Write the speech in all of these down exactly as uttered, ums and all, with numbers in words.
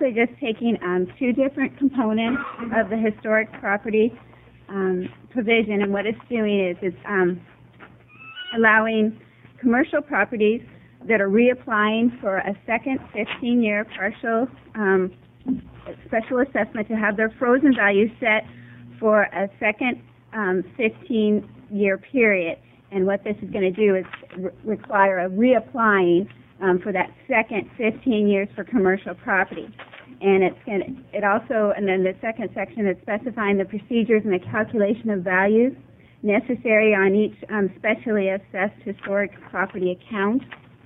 basically just taking um, two different components of the historic property um, provision, and what it's doing is it's um, allowing commercial properties that are reapplying for a second fifteen-year partial um, special assessment to have their frozen value set for a second um, fifteen-year period. And what this is going to do is re require a reapplying um, for that second fifteen years for commercial property. And it's going to, it also, and then the second section is specifying the procedures and the calculation of values necessary on each um, specially assessed historic property account.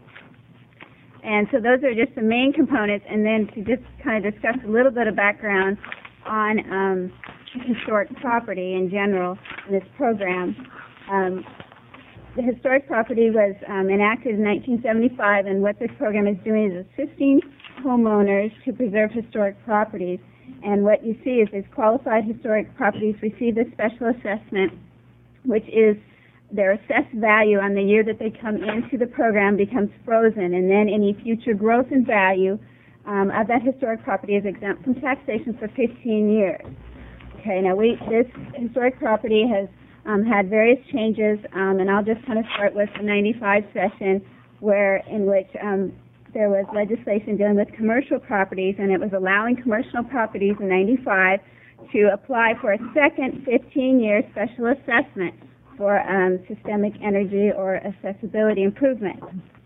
And so those are just the main components, and then to just kind of discuss a little bit of background on um, historic property in general in this program. Um, the historic property was um, enacted in nineteen seventy-five, and what this program is doing is assisting homeowners to preserve historic properties. And what you see is these qualified historic properties receive this special assessment, which is their assessed value on the year that they come into the program becomes frozen, and then any future growth in value um, of that historic property is exempt from taxation for fifteen years. Okay, now we, this historic property has um, had various changes, um, and I'll just kind of start with the ninety-five session, where in which um, there was legislation dealing with commercial properties, and it was allowing commercial properties in ninety-five to apply for a second fifteen-year special assessment for um, systemic energy or accessibility improvement.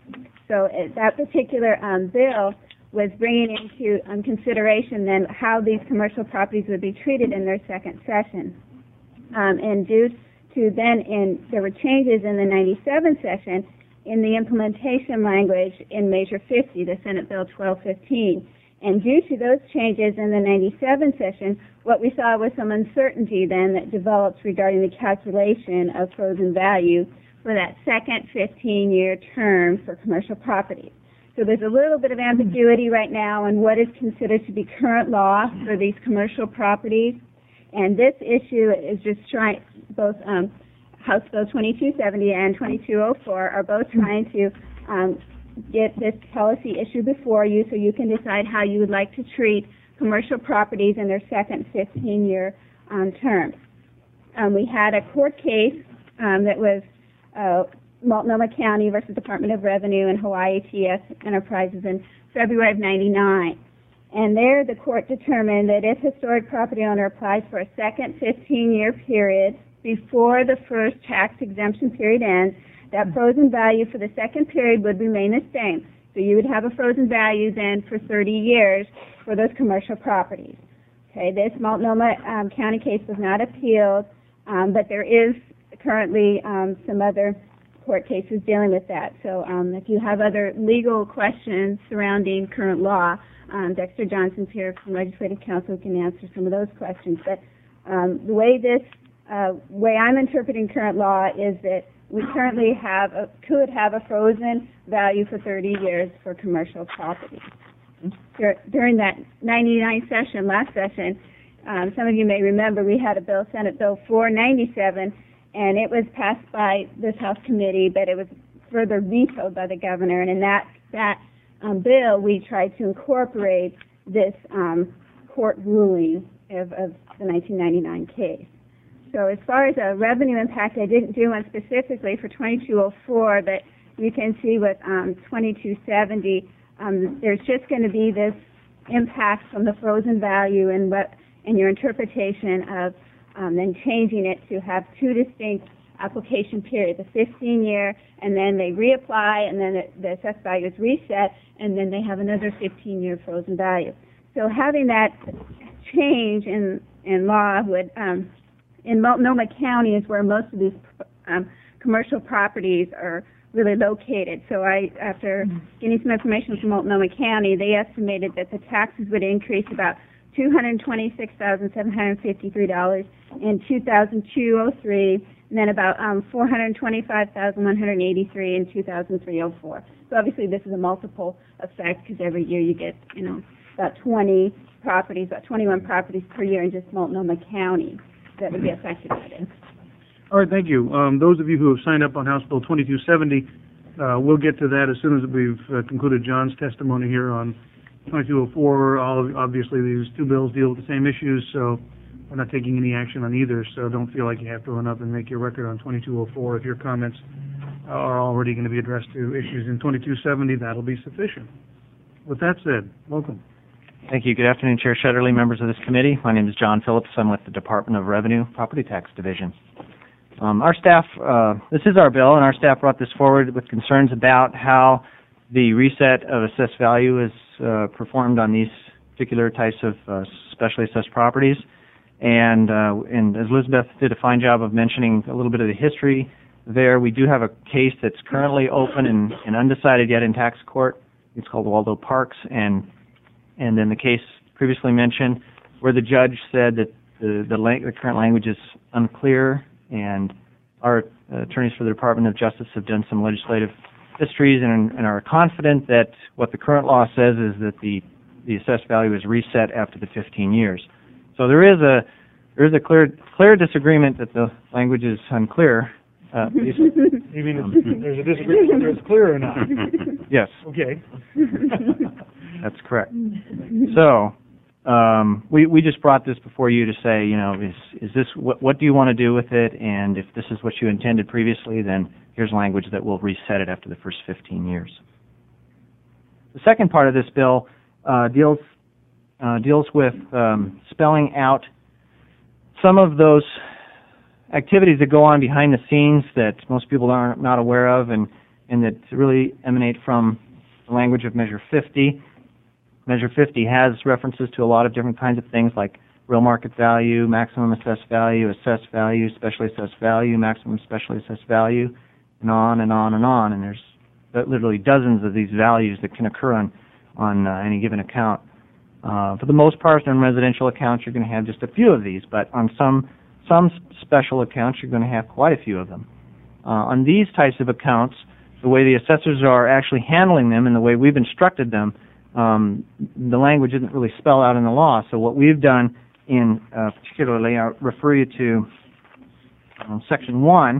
So uh, that particular um, bill was bringing into um, consideration then how these commercial properties would be treated in their second session. Um, and due to then, in, there were changes in the ninety-seven session in the implementation language in Measure fifty, the Senate Bill twelve fifteen. And due to those changes in the ninety-seven session, what we saw was some uncertainty then that developed regarding the calculation of frozen value for that second fifteen-year term for commercial properties. So there's a little bit of ambiguity right now on what is considered to be current law for these commercial properties. And this issue is just trying, both um, House Bill twenty-two seventy and twenty-two oh four are both trying to um, get this policy issue before you so you can decide how you would like to treat commercial properties in their second fifteen-year um, term. Um, we had a court case um, that was uh, Multnomah County versus Department of Revenue and Hawaii T S Enterprises in February of ninety-nine. And there the court determined that if historic property owner applies for a second fifteen-year period before the first tax exemption period ends, that frozen value for the second period would remain the same. So you would have a frozen value then for thirty years for those commercial properties. Okay, this Multnomah um, County case was not appealed, um, but there is currently um, some other court cases dealing with that. So um, if you have other legal questions surrounding current law, um, Dexter Johnson's here from Legislative Counsel can answer some of those questions. But um, the way this, uh, way I'm interpreting current law is that we currently have a, could have a frozen value for thirty years for commercial property. Dur during that ninety-nine session, last session, um, some of you may remember we had a bill, Senate Bill four ninety-seven, and it was passed by this House committee, but it was further vetoed by the governor. And in that that um, bill, we tried to incorporate this um, court ruling of, of the nineteen ninety-nine case. So as far as a revenue impact, I didn't do one specifically for twenty-two oh four, but you can see with um, twenty-two seventy, um, there's just going to be this impact from the frozen value and what and your interpretation of um, then changing it to have two distinct application periods, a fifteen-year, and then they reapply, and then the, the assessed value is reset, and then they have another fifteen-year frozen value. So having that change in, in law would um, in Multnomah County is where most of these um, commercial properties are really located. So I, after getting some information from Multnomah County, they estimated that the taxes would increase about two hundred twenty-six thousand seven hundred fifty-three dollars in two thousand two oh three, and then about um, four hundred twenty-five thousand one hundred eighty-three in two thousand three oh four. So obviously this is a multiple effect because every year you get, you know, about twenty properties, about twenty-one properties per year in just Multnomah County that would be affected by this. All right, thank you. Um, those of you who have signed up on House Bill twenty-two seventy, uh, we'll get to that as soon as we've uh, concluded John's testimony here on twenty-two oh four, all, obviously these two bills deal with the same issues, so we're not taking any action on either, so don't feel like you have to run up and make your record on twenty-two oh four. If your comments are already going to be addressed to issues in twenty-two seventy, that'll be sufficient. With that said, welcome. Thank you. Good afternoon, Chair Shetterly, members of this committee. My name is John Phillips. I'm with the Department of Revenue Property Tax Division. Um, our staff, uh, this is our bill, and our staff brought this forward with concerns about how the reset of assessed value is uh, performed on these particular types of uh, specially assessed properties. And, uh, and as Elizabeth did a fine job of mentioning a little bit of the history there, we do have a case that's currently open and, and undecided yet in tax court. It's called Waldo Parks, and and then the case previously mentioned where the judge said that the, the, lang the current language is unclear, and our uh, attorneys for the Department of Justice have done some legislative histories and, and are confident that what the current law says is that the, the assessed value is reset after the fifteen years. So there is a there is a clear clear disagreement that the language is unclear. Uh, you mean um, there's a disagreement whether it's clear or not? Yes. Okay. That's correct. So um, we we just brought this before you to say, you know, is is this what what do you want to do with it? And if this is what you intended previously, then here's language that will reset it after the first fifteen years. The second part of this bill uh, deals uh, deals with um, spelling out some of those activities that go on behind the scenes that most people are not aware of, and and that really emanate from the language of Measure fifty. Measure fifty has references to a lot of different kinds of things like real market value, maximum assessed value, assessed value, specially assessed value, maximum specially assessed value, and on and on and on. And there's literally dozens of these values that can occur on, on uh, any given account. Uh, for the most part, on residential accounts, you're going to have just a few of these, but on some, some special accounts, you're going to have quite a few of them. Uh, on these types of accounts, the way the assessors are actually handling them and the way we've instructed them, Um, the language isn't really spelled out in the law. So what we've done in uh, particularly, I'll refer you to um, Section one.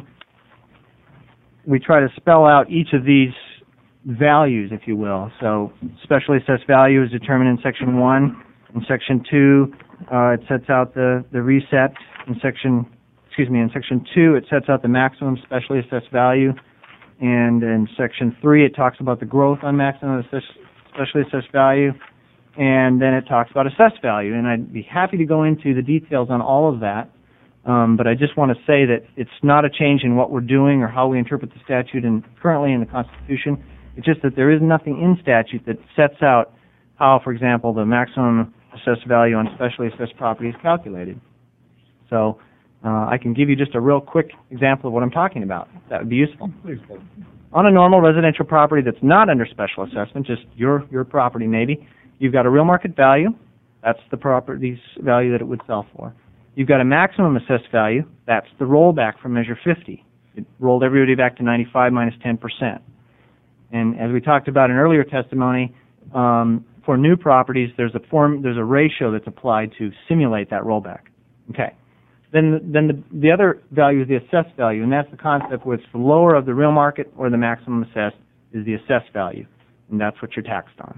We try to spell out each of these values, if you will. So specially assessed value is determined in Section one. In Section two, uh, it sets out the, the reset. In Section, excuse me, in Section two, it sets out the maximum specially assessed value. And in Section three, it talks about the growth on maximum assessed specially assessed value, and then it talks about assessed value. And I'd be happy to go into the details on all of that, um, but I just want to say that it's not a change in what we're doing or how we interpret the statute and currently in the Constitution. It's just that there is nothing in statute that sets out how, for example, the maximum assessed value on specially assessed property is calculated. So uh, I can give you just a real quick example of what I'm talking about. That would be useful. Please, Paul. On a normal residential property that's not under special assessment, just your your property maybe, you've got a real market value. That's the property's value that it would sell for. You've got a maximum assessed value. That's the rollback from Measure fifty. It rolled everybody back to ninety-five minus ten percent. And as we talked about in earlier testimony, um, for new properties, there's a form, there's a ratio that's applied to simulate that rollback. Okay. Then, then the, the other value is the assessed value, and that's the concept where it's the lower of the real market or the maximum assessed is the assessed value, and that's what you're taxed on.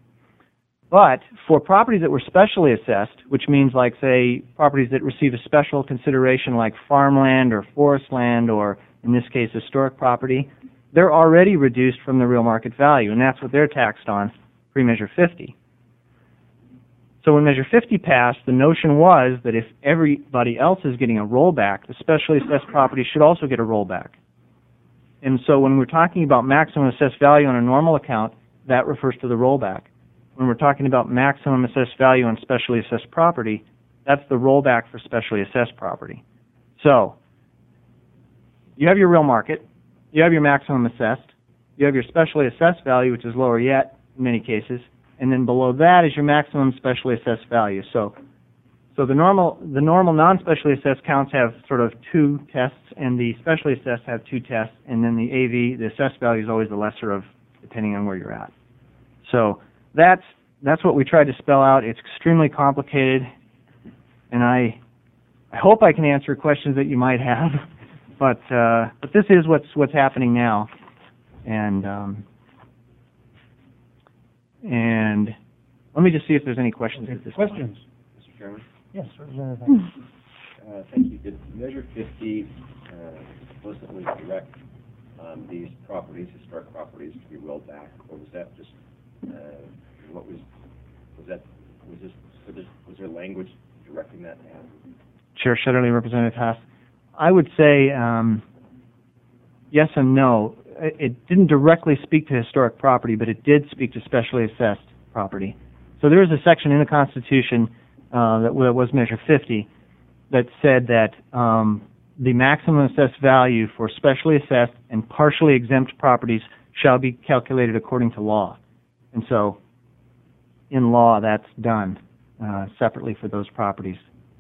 But for properties that were specially assessed, which means like, say, properties that receive a special consideration like farmland or forest land or, in this case, historic property, they're already reduced from the real market value, and that's what they're taxed on pre-Measure fifty. So when Measure fifty passed, the notion was that if everybody else is getting a rollback, the specially assessed property should also get a rollback. And so when we're talking about maximum assessed value on a normal account, that refers to the rollback. When we're talking about maximum assessed value on specially assessed property, that's the rollback for specially assessed property. So you have your real market, you have your maximum assessed, you have your specially assessed value, which is lower yet in many cases, and then below that is your maximum specially assessed value. So, so the normal, the normal non-specially assessed counts have sort of two tests, and the specially assessed have two tests, and then the A V, the assessed value, is always the lesser of, depending on where you're at. So that's that's what we tried to spell out. It's extremely complicated, and I I hope I can answer questions that you might have, but uh, but this is what's what's happening now, and. Um, And Let me just see if there's any questions at this point. Questions? Mister Chairman? Yes, Representative. Uh, thank you. Did Measure fifty uh, explicitly direct um, these properties, historic properties, to be rolled back, or was that just uh, what was was that was this was there, was there language directing that to happen? Chair Shetterly, Representative Haas. I would say um, yes and no. It, it didn't directly speak to historic property, but it did speak to specially assessed property. So there is a section in the Constitution uh, that was Measure fifty that said that um, the maximum assessed value for specially assessed and partially exempt properties shall be calculated according to law. And so, in law, that's done uh, separately for those properties.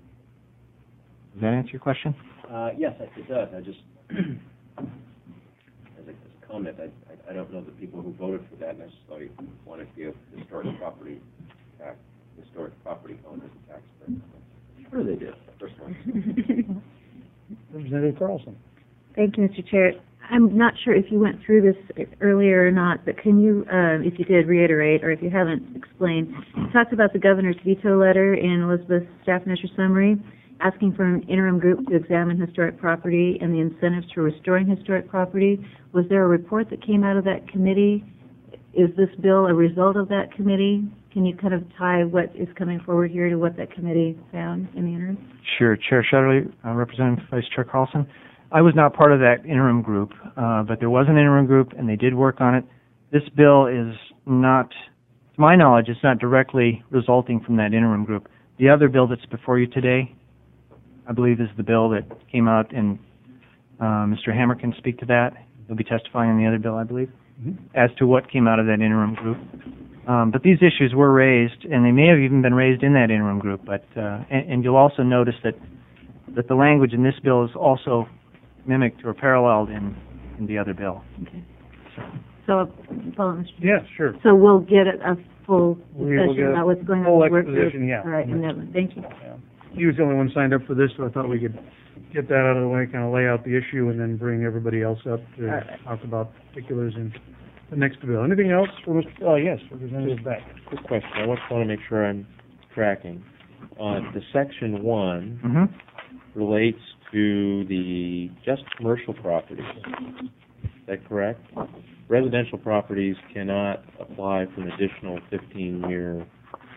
Does that answer your question? Uh, yes, it does. I just, as a, as a comment, I, I, I don't know the people who voted for that necessarily wanted to give historic property tax, historic property owners a tax break. Sure they did. First one. Representative Carlson. Thank you, Mister Chair. I'm not sure if you went through this earlier or not, but can you, uh, if you did, reiterate, or if you haven't, explain. You talked about the governor's veto letter in Elizabeth's staff measure summary, asking for an interim group to examine historic property and the incentives for restoring historic property. Was there a report that came out of that committee? Is this bill a result of that committee? Can you kind of tie what is coming forward here to what that committee found in the interim? Sure. Chair Shetterly, uh, Representative Vice Chair Carlson. I was not part of that interim group, uh, but there was an interim group, and they did work on it. This bill is not, to my knowledge, it's not directly resulting from that interim group. The other bill that's before you today, I believe, is the bill that came out, and uh, Mister Hammer can speak to that. He'll be testifying on the other bill, I believe, mm-hmm. as to what came out of that interim group. Um, but these issues were raised, and they may have even been raised in that interim group. But uh, and, and you'll also notice that that the language in this bill is also mimicked or paralleled in, in the other bill. Okay. So, so follow Mister Yeah, sure. So we'll get a, a full discussion We'll get about what's going on full in the work group. exposition, yeah. All right, and then, thank you. Yeah. He was the only one signed up for this, so I thought we could get that out of the way, kind of lay out the issue, and then bring everybody else up to right. talk about particulars in the next bill. Anything else for Mister Oh, yes, Representative Beck. Quick question. I just want to make sure I'm tracking. On the section one Mm-hmm. relates to the just commercial properties. Is that correct? Residential properties cannot apply for an additional fifteen-year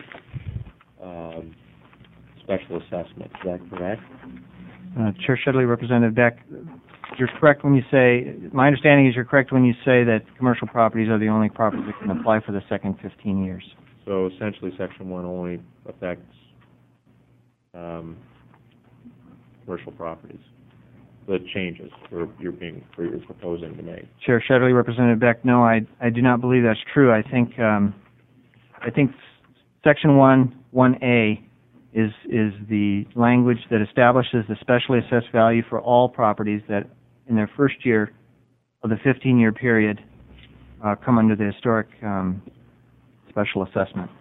um, special assessment. Is that correct? Uh, Chair Shetterly, Representative Beck, you're correct when you say, my understanding is you're correct when you say that commercial properties are the only properties that can apply for the second fifteen years. So essentially, section one only affects um, commercial properties. The changes for you're being for you're proposing to make. Chair Shetterly, Representative Beck, no, I I do not believe that's true. I think um, I think section one one A is is the language that establishes the specially assessed value for all properties that in their first year of the fifteen-year period uh, come under the historic um, special assessment.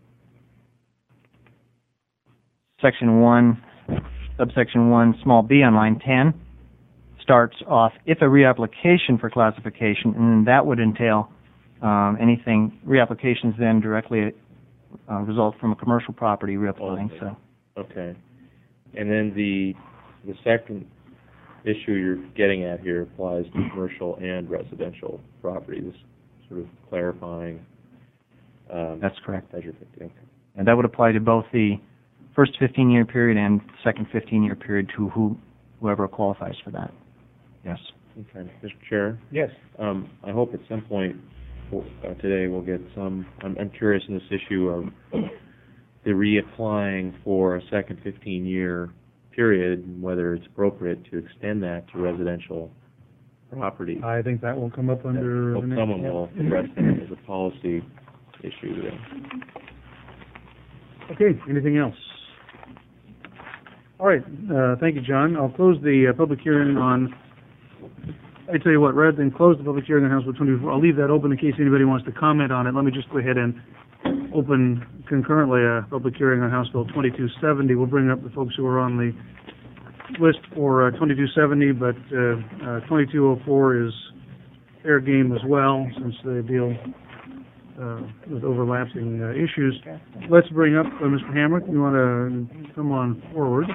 Section one, subsection one, small b on line ten starts off if a reapplication for classification, and then that would entail um, anything reapplications then directly uh, result from a commercial property reapplying. Okay. So, okay, and then the the second issue you're getting at here applies to commercial and residential properties, sort of clarifying. Um, that's correct. Measure fifty. Okay. And that would apply to both the first fifteen-year period and second fifteen-year period to who, whoever qualifies for that. Yes. Okay, Mister Chair. Yes. Um, I hope at some point uh, today we'll get some. I'm, I'm curious in this issue of the reapplying for a second fifteen-year period, whether it's appropriate to extend that to residential property. I think that will come up under... Hope someone will address that as a policy issue there. Okay, anything else? All right, uh, thank you, John. I'll close the uh, public hearing on, I tell you what, rather than close the public hearing on House Bill twenty-four, I'll leave that open in case anybody wants to comment on it. Let me just go ahead and open concurrently a public hearing on House Bill twenty-two seventy. We'll bring up the folks who are on the list for uh, twenty-two seventy, but uh, uh, twenty-two oh four is fair game as well, since they deal uh, with overlapping uh, issues. Let's bring up uh, Mister Hamrick. You want to come on forward?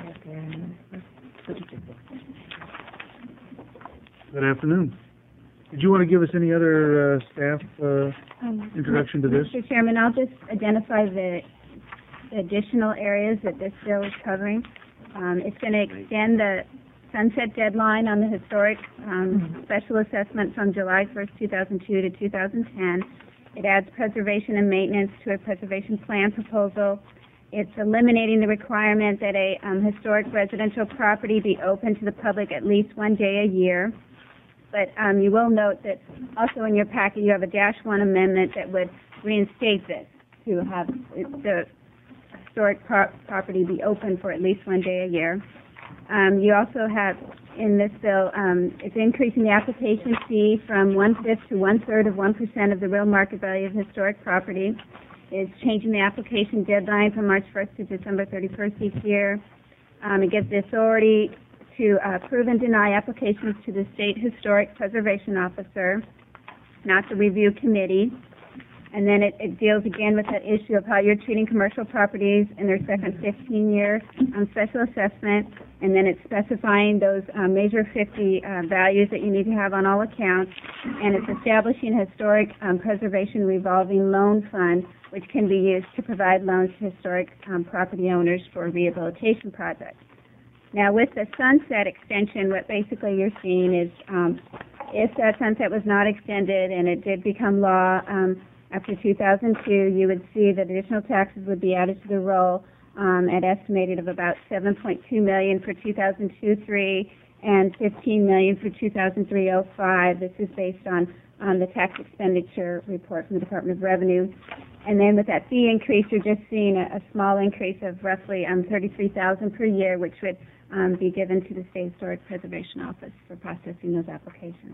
Good afternoon. Did you want to give us any other uh, staff uh, Um, introduction to this? Mister Chairman, I'll just identify the additional areas that this bill is covering. Um, it's going to extend the sunset deadline on the historic um, special assessment from July first, two thousand two to two thousand ten. It adds preservation and maintenance to a preservation plan proposal. It's eliminating the requirement that a um, historic residential property be open to the public at least one day a year. But um, you will note that also in your packet you have a dash one amendment that would reinstate this to have the historic pro- property be open for at least one day a year. Um, you also have in this bill, um, it's increasing the application fee from one-fifth to one-third of one percent of the real market value of historic property. It's changing the application deadline from March first to December thirty-first each year. Um, it gives the authority to uh, approve and deny applications to the State Historic Preservation Officer, not the review committee. And then it, it deals again with that issue of how you're treating commercial properties in their second fifteen-year um, special assessment. And then it's specifying those um, Measure fifty uh, values that you need to have on all accounts. And it's establishing a historic um, preservation revolving loan fund, which can be used to provide loans to historic um, property owners for rehabilitation projects. Now, with the sunset extension, what basically you're seeing is um, if that sunset was not extended and it did become law um, after two thousand two, you would see that additional taxes would be added to the roll um, at estimated of about seven point two million dollars for two thousand two three and fifteen million dollars for two thousand three oh five. This is based on, on the tax expenditure report from the Department of Revenue. And then with that fee increase, you're just seeing a, a small increase of roughly um, thirty-three thousand dollars per year, which would um, be given to the State Historic Preservation Office for processing those applications.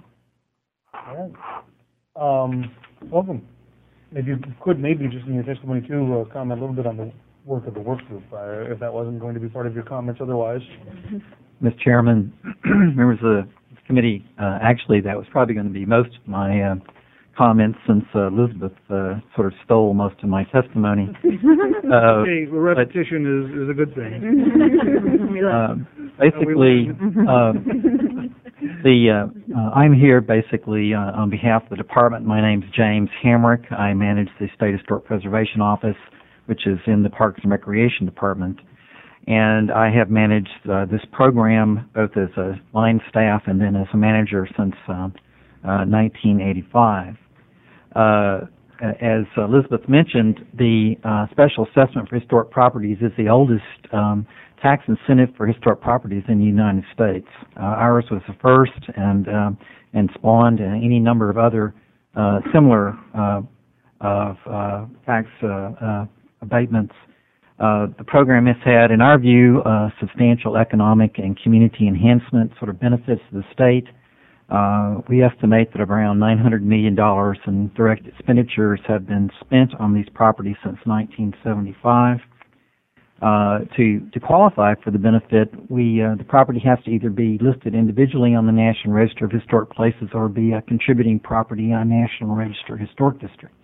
All right. Um, welcome. If you could maybe just in your testimony too uh, comment a little bit on the work of the work group, uh, if that wasn't going to be part of your comments otherwise. Mister Chairman, members of the committee, uh, actually that was probably going to be most of my uh, comments since uh, Elizabeth uh, sort of stole most of my testimony. uh, okay, well, repetition but, is, is a good thing. uh, basically, uh, the uh, uh, I'm here basically uh, on behalf of the department. My name's James Hamrick. I manage the State Historic Preservation Office, which is in the Parks and Recreation Department. And I have managed uh, this program both as a line staff and then as a manager since uh, uh, nineteen eighty-five. Uh, as Elizabeth mentioned, the uh, Special Assessment for Historic Properties is the oldest um, tax incentive for historic properties in the United States. Uh, ours was the first and um, and spawned uh, any number of other uh, similar uh, of uh, tax uh, uh, abatements. Uh, the program has had, in our view, uh, substantial economic and community enhancement sort of benefits to the state. Uh, we estimate that around nine hundred million dollars in direct expenditures have been spent on these properties since nineteen seventy-five. Uh, to, to qualify for the benefit, we, uh, the property has to either be listed individually on the National Register of Historic Places or be a contributing property on National Register Historic District.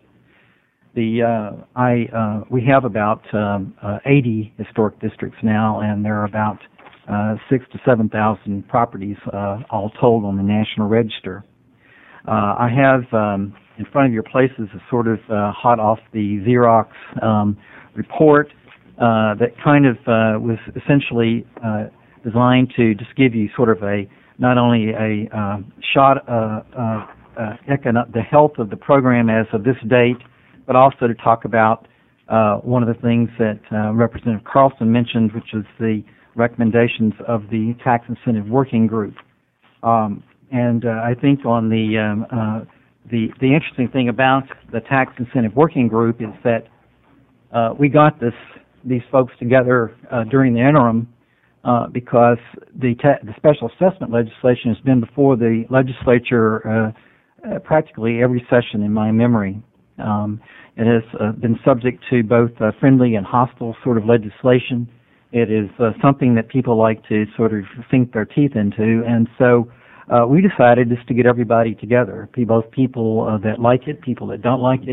The uh, I uh, we have about um, uh, eighty historic districts now, and there are about uh, six to seven thousand properties uh, all told on the National Register. Uh, I have um, in front of your places a sort of uh, hot off the Xerox um, report uh, that kind of uh, was essentially uh, designed to just give you sort of a not only a uh, shot uh, uh, uh, econo- the health of the program as of this date, but also to talk about uh, one of the things that uh, Representative Carlson mentioned, which is the recommendations of the Tax Incentive Working Group. Um, and uh, I think on the, um, uh, the the interesting thing about the Tax Incentive Working Group is that uh, we got this these folks together uh, during the interim uh, because the, ta- the special assessment legislation has been before the legislature uh, uh, practically every session in my memory. Um, it has uh, been subject to both uh, friendly and hostile sort of legislation. It is uh, something that people like to sort of sink their teeth into, and so uh, we decided just to get everybody together, both people uh, that like it, people that don't like it,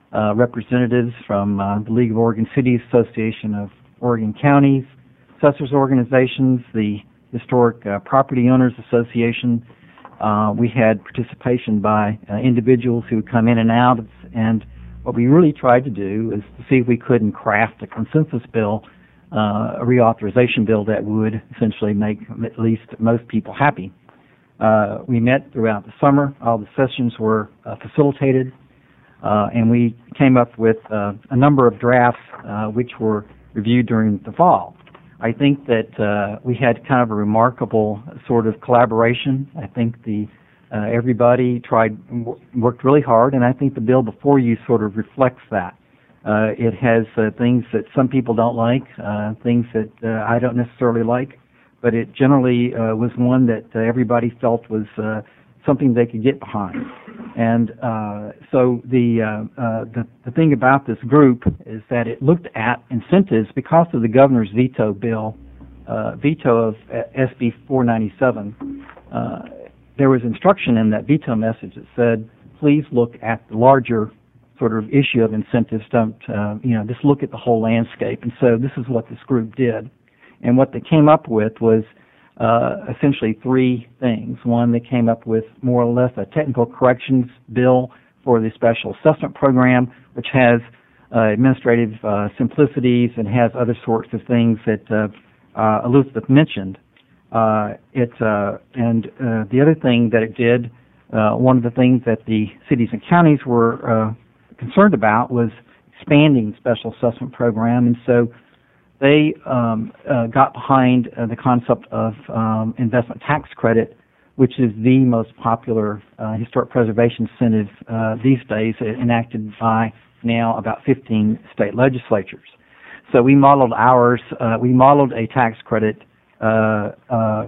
uh, representatives from uh, the League of Oregon Cities, Association of Oregon Counties, Assessors Organizations, the Historic uh, Property Owners Association. Uh, we had participation by uh, individuals who would come in and out, and what we really tried to do is to see if we couldn't craft a consensus bill, uh, a reauthorization bill that would essentially make at least most people happy. Uh, we met throughout the summer. All the sessions were uh, facilitated, uh, and we came up with uh, a number of drafts uh, which were reviewed during the fall. I think that uh, we had kind of a remarkable sort of collaboration. I think the uh, everybody tried, w- worked really hard, and I think the bill before you sort of reflects that. Uh, it has uh, things that some people don't like, uh, things that uh, I don't necessarily like, but it generally uh, was one that uh, everybody felt was uh, something they could get behind. And uh, so the, uh, uh, the the thing about this group is that it looked at incentives because of the governor's veto bill, uh, veto of S B four ninety-seven. Uh, there was instruction in that veto message that said, please look at the larger sort of issue of incentives. Don't uh, you know? Just look at the whole landscape. And so this is what this group did. And what they came up with was uh, essentially three things. One, they came up with more or less a technical corrections bill for the special assessment program, which has uh, administrative uh, simplicities and has other sorts of things that uh, uh, Elizabeth mentioned. Uh, it uh, and uh, the other thing that it did, uh, one of the things that the cities and counties were uh, concerned about was expanding the special assessment program, and so they um, uh, got behind uh, the concept of um, investment tax credit, which is the most popular uh, historic preservation incentive uh, these days, enacted by now about fifteen state legislatures. So we modeled ours, uh, we modeled a tax credit uh, uh,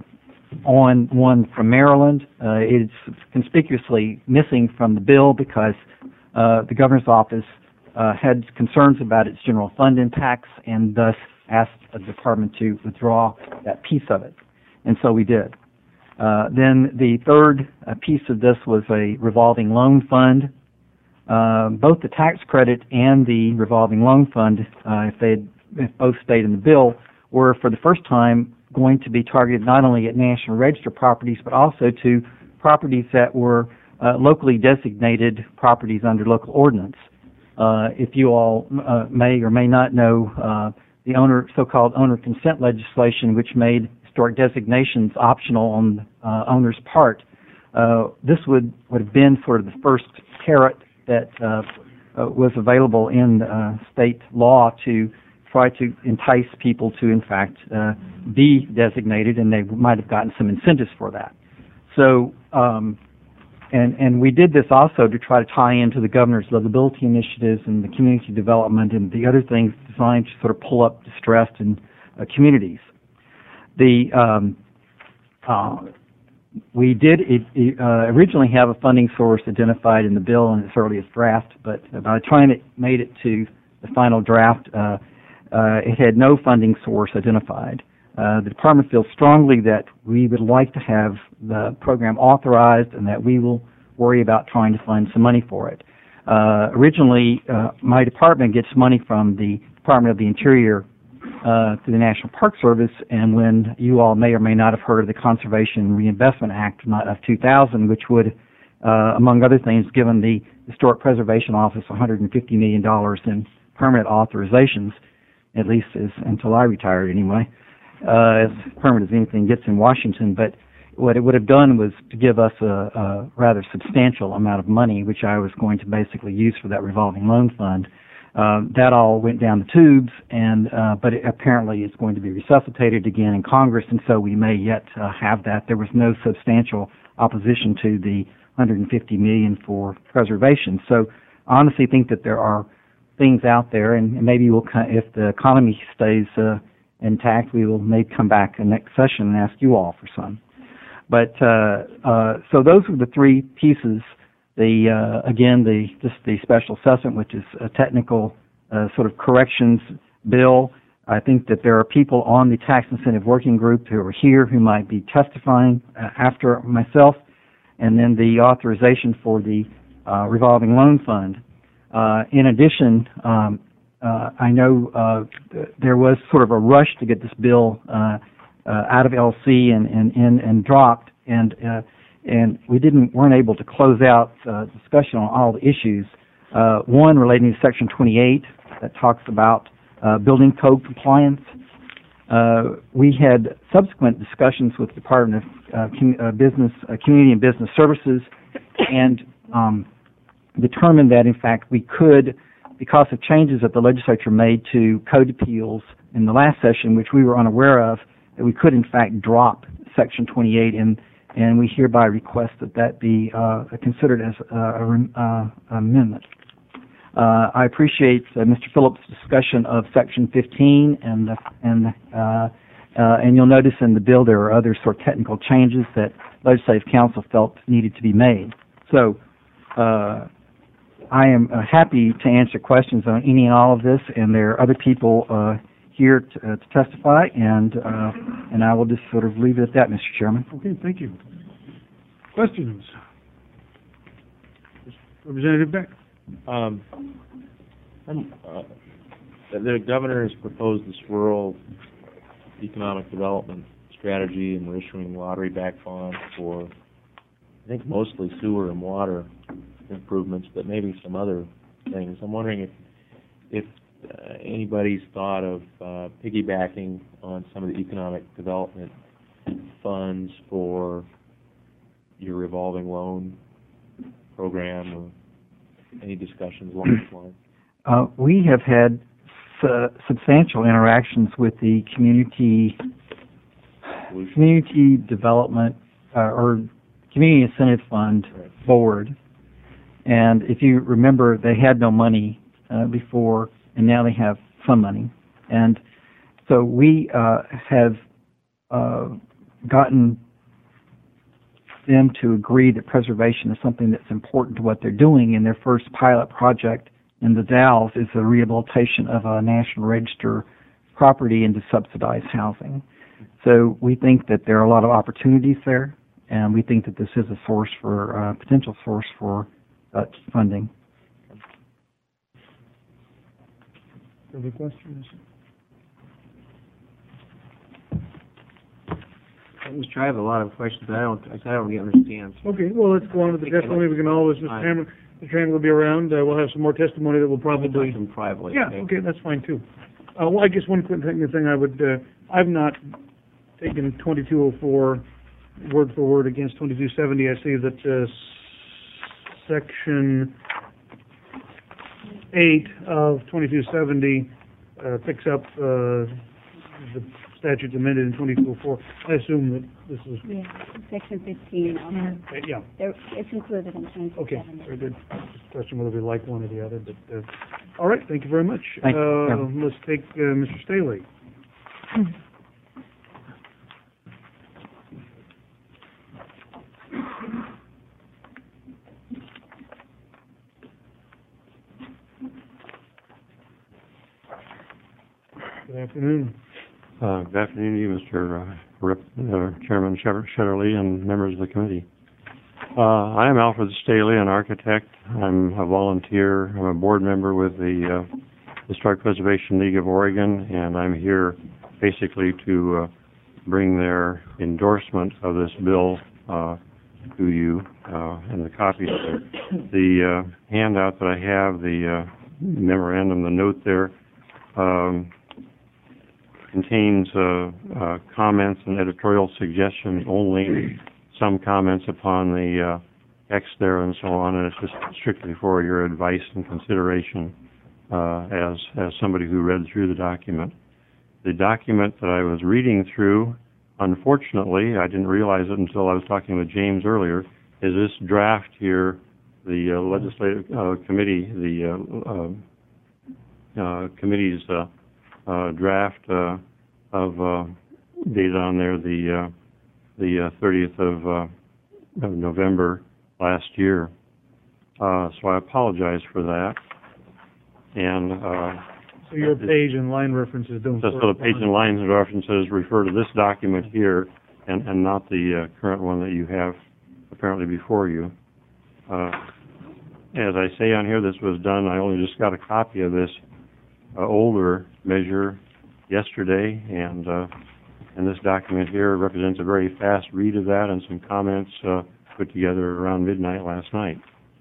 on one from Maryland. Uh, it's conspicuously missing from the bill because uh, the governor's office uh, had concerns about its general fund impacts and thus asked the department to withdraw that piece of it. And so we did. Uh, then the third uh, piece of this was a revolving loan fund. Uh, both the tax credit and the revolving loan fund, uh, if they if both stayed in the bill, were for the first time going to be targeted not only at National Register properties, but also to properties that were uh, locally designated properties under local ordinance. Uh, if you all uh, may or may not know, uh, the owner, so-called owner consent legislation, which made historic designations optional on the uh, owner's part. Uh, this would, would have been sort of the first carrot that uh, uh, was available in uh, state law to try to entice people to, in fact, uh, be designated, and they might have gotten some incentives for that. So, um, and, and we did this also to try to tie into the governor's livability initiatives and the community development and the other things designed to sort of pull up distressed in uh, communities. The um, uh, we did it, it, uh, originally have a funding source identified in the bill in its earliest draft, but by the time it made it to the final draft, uh, uh, it had no funding source identified. Uh, the department feels strongly that we would like to have the program authorized and that we will worry about trying to find some money for it. Uh, originally, uh, my department gets money from the Department of the Interior uh, through the National Park Service, and when you all may or may not have heard of the Conservation and Reinvestment Act of two thousand, which would, uh, among other things, given the Historic Preservation Office one hundred fifty million dollars in permanent authorizations, at least as, until I retired anyway. Uh, as permanent as anything gets in Washington, but what it would have done was to give us a, a rather substantial amount of money, which I was going to basically use for that revolving loan fund. Uh, that all went down the tubes, and uh, but it, apparently it's going to be resuscitated again in Congress, and so we may yet uh, have that. There was no substantial opposition to the one hundred fifty million dollars for preservation. So I honestly think that there are things out there, and maybe we'll, if the economy stays uh, intact, we will maybe come back in next session and ask you all for some. But uh, uh, so those are the three pieces. The uh, again, the just the special assessment, which is a technical uh, sort of corrections bill. I think that there are people on the tax incentive working group who are here who might be testifying uh, after myself, and then the authorization for the uh, revolving loan fund. Uh, in addition, um, uh, I know uh, th- there was sort of a rush to get this bill uh, uh, out of L C and and and, and dropped, and uh, and we didn't weren't able to close out uh, discussion on all the issues. Uh, one relating to Section twenty-eight that talks about uh, building code compliance. Uh, we had subsequent discussions with the Department of uh, Com- uh, Business, uh, Community and Business Services, and um, determined that, in fact, we could, because of changes that the legislature made to code appeals in the last session, which we were unaware of, that we could, in fact, drop Section twenty-eight, and, and we hereby request that that be uh, considered as uh, a rem- uh, amendment. Uh, I appreciate uh, Mister Phillips' discussion of Section fifteen, and the, and uh, uh, and you'll notice in the bill there are other sort of technical changes that Legislative Council felt needed to be made. So uh, I am uh, happy to answer questions on any and all of this, and there are other people uh, here to, uh, to testify, and uh, and I will just sort of leave it at that, Mister Chairman. Okay, thank you. Questions? Representative Beck. Um, I'm, uh, the governor has proposed this rural economic development strategy, and we're issuing lottery-backed bonds for, I think, mostly sewer and water improvements, but maybe some other things. I'm wondering if, if uh, anybody's thought of uh, piggybacking on some of the economic development funds for your revolving loan program, or any discussions along those lines? Uh, we have had su- substantial interactions with the community Solution. community development uh, or community incentive fund Right. board, and if you remember, they had no money uh, before, and now they have some money, and so we uh, have uh, gotten them to agree that preservation is something that's important to what they're doing, and their first pilot project in the Dalles is the rehabilitation of a National Register property into subsidized housing. So we think that there are a lot of opportunities there, and we think that this is a source for, uh, potential source for uh, funding. Further questions? Mister Chair, I have a lot of questions, but I don't, I don't really understand. Okay, well, let's go on to the I think I'd testimony. like- We can always, Mister Fine. Chairman, Mister Chairman will be around. Uh, we'll have some more testimony that will Probably probably... talk to them privately. Yeah, okay, that's fine, too. Uh, well, I guess one quick thing, thing I would, uh, I've not taken twenty-two oh four word for word against twenty-two seventy. I see that, uh, section eight of twenty-two seventy, uh, picks up, uh, the statutes amended in twenty-two oh four. I assume that this is, Yeah, section fifteen, also. uh, yeah, There, it's included in twenty-two okay, seventy. very good. Just a question whether we like one or the other, but, uh, all right, thank you very much. Thank you, Uh, Chairman. let's take, uh, Mister Staley. Good afternoon. Uh, good afternoon to you, Mister Uh, Rep, uh, Chairman Shepherd Shetterly, and members of the committee. Uh, I am Alfred Staley, an architect. I'm a volunteer. I'm a board member with the uh, Historic Preservation League of Oregon, and I'm here basically to uh, bring their endorsement of this bill uh, to you uh, and the copies there. The uh, handout that I have, the uh, memorandum, the note there, um, contains uh, uh, comments and editorial suggestions only, some comments upon the uh, text there and so on, and it's just strictly for your advice and consideration uh, as as somebody who read through the document. The document that I was reading through, unfortunately, I didn't realize it until I was talking with James earlier, is this draft here, the uh, legislative uh, committee, the uh, uh, uh, committee's uh, Uh, draft uh, of uh, data on there, the uh, the uh, thirtieth of, uh, of November last year. Uh, so I apologize for that. And uh, So your page and line references don't... so, so the page and lines and references refer to this document here, and, and not the uh, current one that you have apparently before you. Uh, as I say on here, this was done, I only just got a copy of this uh, older measure yesterday, and uh, and this document here represents a very fast read of that and some comments uh, put together around midnight last night.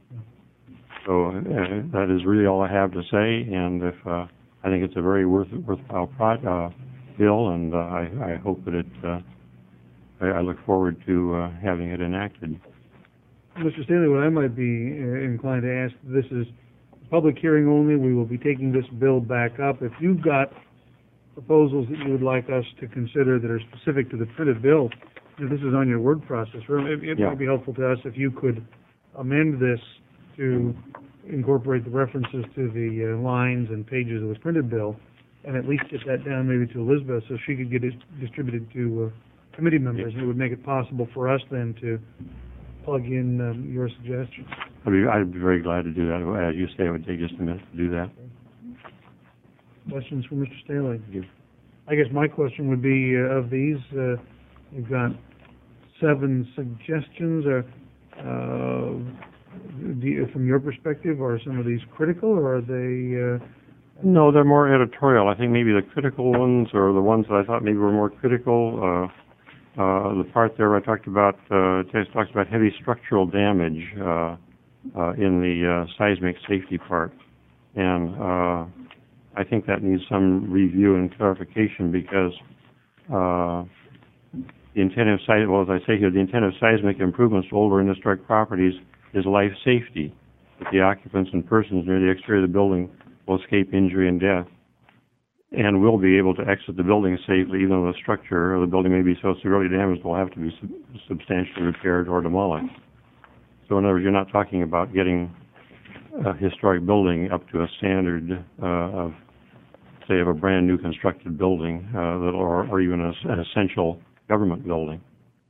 So uh, that is really all I have to say, and if uh, I think it's a very worth, worthwhile pro uh, bill, and uh, I, I hope that it, uh, I, I look forward to uh, having it enacted. Mister Staley, what I might be uh, inclined to ask, this is public hearing only. We will be taking this bill back up. If you've got proposals that you would like us to consider that are specific to the printed bill, you know, this is on your word processor. It, it Yeah. might be helpful to us if you could amend this to incorporate the references to the uh, lines and pages of the printed bill, and at least get that down maybe to Elizabeth so she could get it distributed to uh, committee members. And it would make it possible for us then to plug in um, your suggestions. I'd be, I'd be very glad to do that. As you say, it would take just a minute to do that. Questions for Mister Staley? I guess my question would be, uh, of these, uh, you've got seven suggestions. Or, uh, do you, from your perspective, are some of these critical, or are they... Uh, No, they're more editorial. I think maybe the critical ones, or the ones that I thought maybe were more critical, uh, uh, the part there I talked about, uh, it talks about heavy structural damage uh, uh, in the uh, seismic safety part. And uh, I think that needs some review and clarification, because uh, the intent of, well, as I say here, the intent of seismic improvements to older and historic properties is life safety, that the occupants and persons near the exterior of the building will escape injury and death, and will be able to exit the building safely, even though the structure of the building may be so severely damaged, will have to be sub substantially repaired or demolished. So in other words, you're not talking about getting a historic building up to a standard uh, of, say, of a brand new constructed building, uh, that, or, or even a, an essential government building.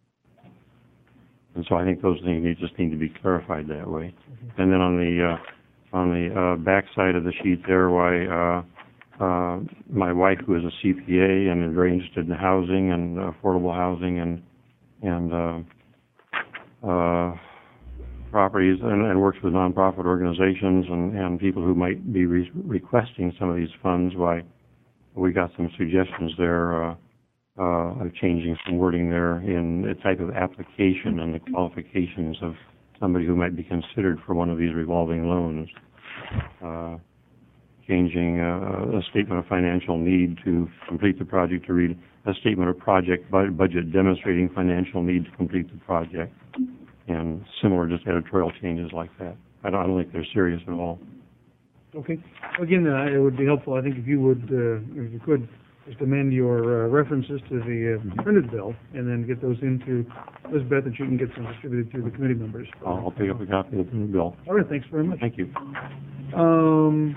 And so I think those things need, just need to be clarified that way. Mm-hmm. And then on the uh, on the uh, back side of the sheet there, why uh, uh, my wife, who is a C P A and is very interested in housing and affordable housing and and uh, uh, properties, and, and works with nonprofit organizations and, and people who might be re requesting some of these funds, why we got some suggestions there uh, uh, of changing some wording there in the type of application and the qualifications of somebody who might be considered for one of these revolving loans. Uh, changing uh, a statement of financial need to complete the project to read a statement of project bu budget demonstrating financial need to complete the project, and similar just editorial changes like that. I don't, I don't think they're serious at all. Okay. Again, uh, it would be helpful, I think, if you would, uh, if you could, just amend your uh, references to the uh, printed bill, and then get those into Elizabeth, and she can get them distributed to the committee members. I'll, I'll pick up a copy of the printed bill. All right, thanks very much. Thank you. Um,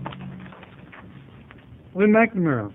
Lynn McNamara.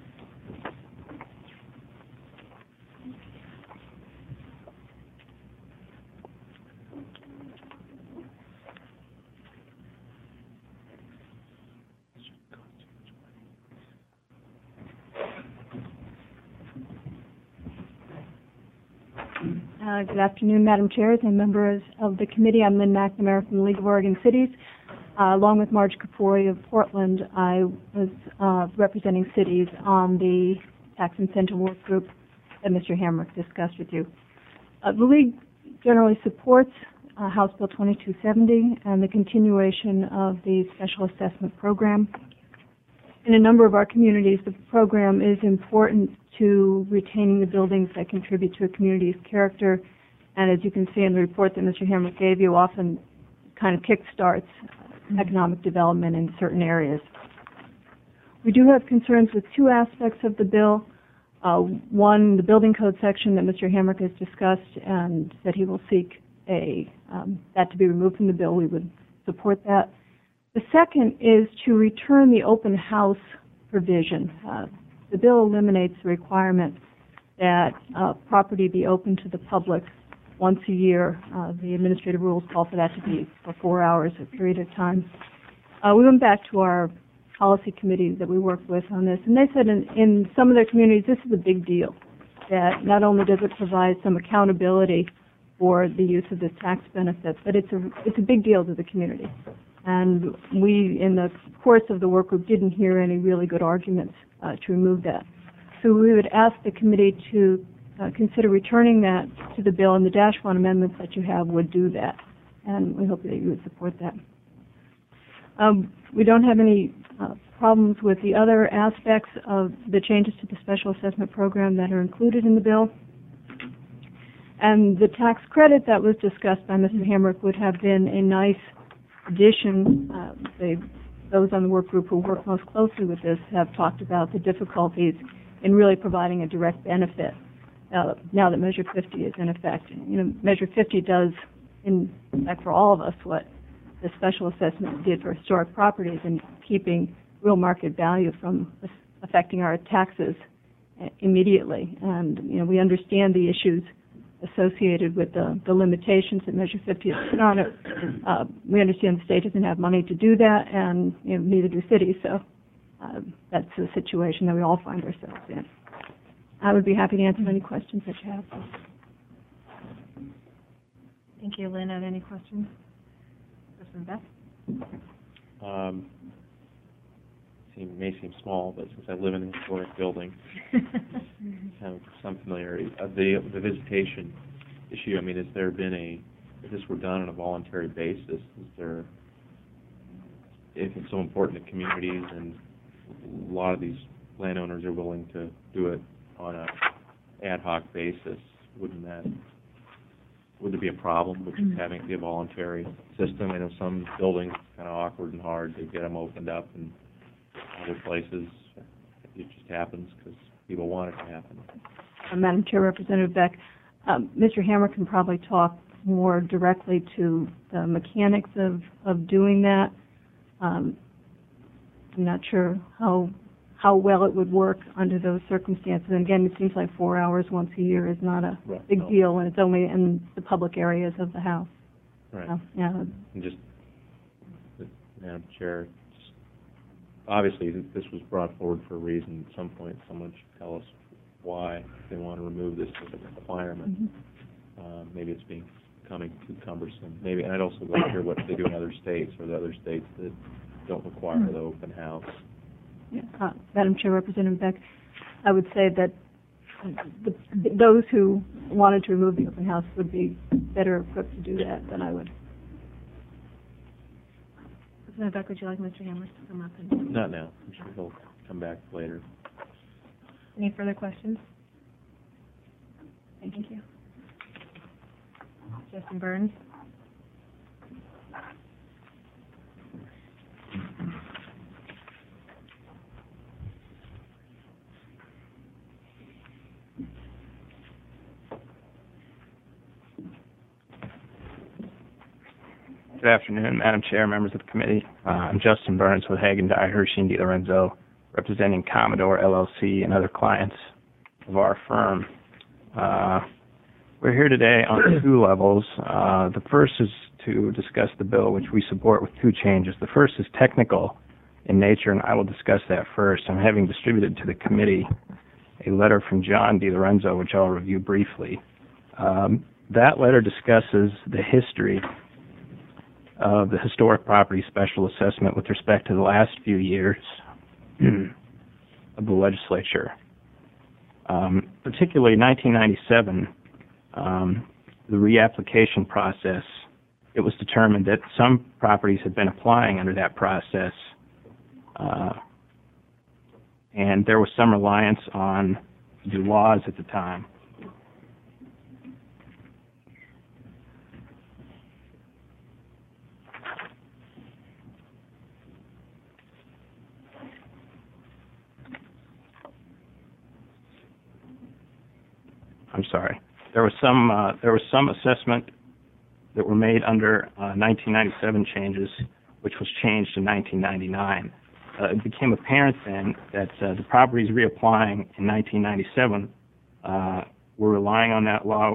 Uh, good afternoon, Madam Chair and members of the committee. I'm Lynn McNamara from the League of Oregon Cities. Uh, along with Marge Kapori of Portland, I was uh, representing cities on the tax incentive work group that Mister Hamrick discussed with you. Uh, the League generally supports uh, House Bill twenty-two seventy and the continuation of the special assessment program. In a number of our communities, the program is important to retaining the buildings that contribute to a community's character, and as you can see in the report that Mister Hamrick gave you, often kind of kickstarts economic development in certain areas. We do have concerns with two aspects of the bill. Uh, one, the building code section that Mister Hamrick has discussed, and that he will seek a um, that to be removed from the bill. We would support that. The second is to return the open house provision. Uh, the bill eliminates the requirement that uh, property be open to the public once a year. Uh, the administrative rules call for that to be for four hours, a period of time. Uh, we went back to our policy committee that we worked with on this, and they said in, in some of their communities this is a big deal, that not only does it provide some accountability for the use of this tax benefit. But it's a, it's a big deal to the community. And we, in the course of the work group, didn't hear any really good arguments uh, to remove that. So we would ask the committee to uh, consider returning that to the bill, and the dash one amendments that you have would do that. And we hope that you would support that. Um, we don't have any uh, problems with the other aspects of the changes to the special assessment program that are included in the bill. And the tax credit that was discussed by Mister Hamrick would have been a nice addition. Uh, they, those on the work group who work most closely with this have talked about the difficulties in really providing a direct benefit uh, now that Measure fifty is in effect. You know, Measure fifty does, in fact, for all of us, what the special assessment did for historic properties in keeping real market value from affecting our taxes immediately. And, you know, we understand the issues associated with the, the limitations that Measure fifty has put on it. Uh, we understand the state doesn't have money to do that, and you know, neither do cities, so uh, that's the situation that we all find ourselves in. I would be happy to answer any questions that you have. Thank you. Lynn, have any questions? Person Beth? Um, seem, may seem small, but since I live in a historic building, kind of some familiarity. Uh, the the visitation issue. I mean, has there been a if this were done on a voluntary basis? Is there, if it's so important to communities and a lot of these landowners are willing to do it on a ad hoc basis, wouldn't that would there be a problem with just having it be a voluntary system? I know some buildings are kind of awkward and hard to get them opened up, and other places it just happens because people want it to happen. Uh, Madam Chair, Representative Beck, um, Mister Hammer can probably talk more directly to the mechanics of, of doing that. Um, I'm not sure how how well it would work under those circumstances. And again, it seems like four hours once a year is not a Right. big No. deal, and it's only in the public areas of the house. Right. So, yeah. And just, Madam Chair, just, obviously th- this was brought forward for a reason. At some point, someone should tell us why they want to remove this as a requirement. Mm-hmm. Uh, maybe it's being becoming too cumbersome. Maybe, and I'd also like to hear what they do in other states, or the other states that don't require Mm-hmm. the open house. Yeah. Uh, Madam Chair, Representative Beck, I would say that the, the, those who wanted to remove the open house would be better equipped to do that than I would. Representative Beck, would you like Mister Hammer to come up? And Not now. I'm sure he'll come back later. any further questions? Thank you. Justin Burns. Good afternoon, Madam Chair, members of the committee. Uh, I'm Justin Burns with Hagen Dye Hershey and DiLorenzo, representing Commodore L L C and other clients of our firm. Uh, we're here today on two levels. Uh, the first is to discuss the bill, which we support with two changes. The first is technical in nature, and I will discuss that first. I'm having distributed to the committee a letter from John DiLorenzo, which I'll review briefly. Um, that letter discusses the history of the historic property special assessment with respect to the last few years of the legislature. Um, particularly nineteen ninety-seven, um, the reapplication process, it was determined that some properties had been applying under that process, uh, and there was some reliance on the laws at the time. I'm sorry. There was some uh, there was some assessment that were made under uh, nineteen ninety-seven changes, which was changed in nineteen ninety-nine. Uh, it became apparent then that uh, the properties reapplying in nineteen ninety-seven uh, were relying on that law.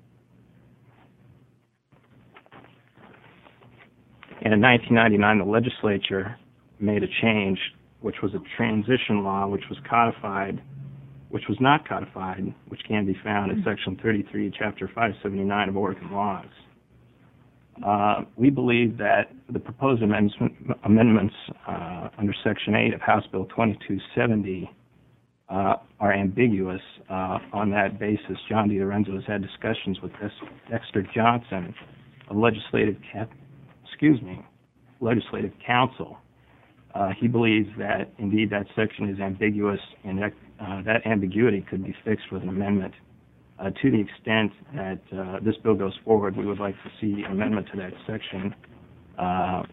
And in nineteen ninety-nine, the legislature made a change, which was a transition law, which was codified which was not codified, which can be found in Section thirty-three, Chapter five seventy-nine of Oregon laws. Uh, we believe that the proposed amendments, amendments uh, under Section eight of House Bill twenty-two seventy uh, are ambiguous. Uh, on that basis, John DiLorenzo has had discussions with Dexter Johnson of Legislative, Cap- excuse me, Legislative Counsel. Uh, he believes that indeed that section is ambiguous, and that, uh, that ambiguity could be fixed with an amendment. Uh, to the extent that uh, this bill goes forward, we would like to see an amendment to that section. Uh,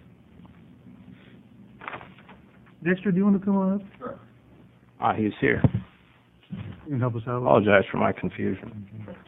Dexter, do you want to come on up? Sure. Ah, he's here. You can help us out. Apologize for my confusion.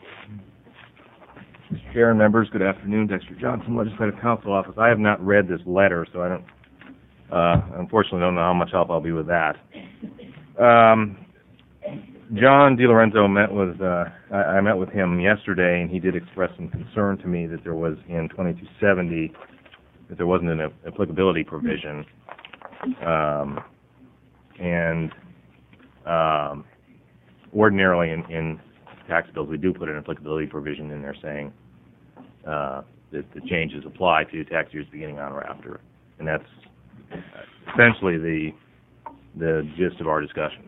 Mister Chair and members, good afternoon. Dexter Johnson, Legislative Counsel Office. I have not read this letter, so I don't, uh, unfortunately don't know how much help I'll be with that. Um, John DiLorenzo met with, uh, I, I met with him yesterday, and he did express some concern to me that there was in twenty-two seventy, that there wasn't an applicability provision. Um, and um, ordinarily in, in tax bills, we do put an applicability provision in there saying uh, that the changes apply to tax years beginning on or after. And that's essentially the the gist of our discussion.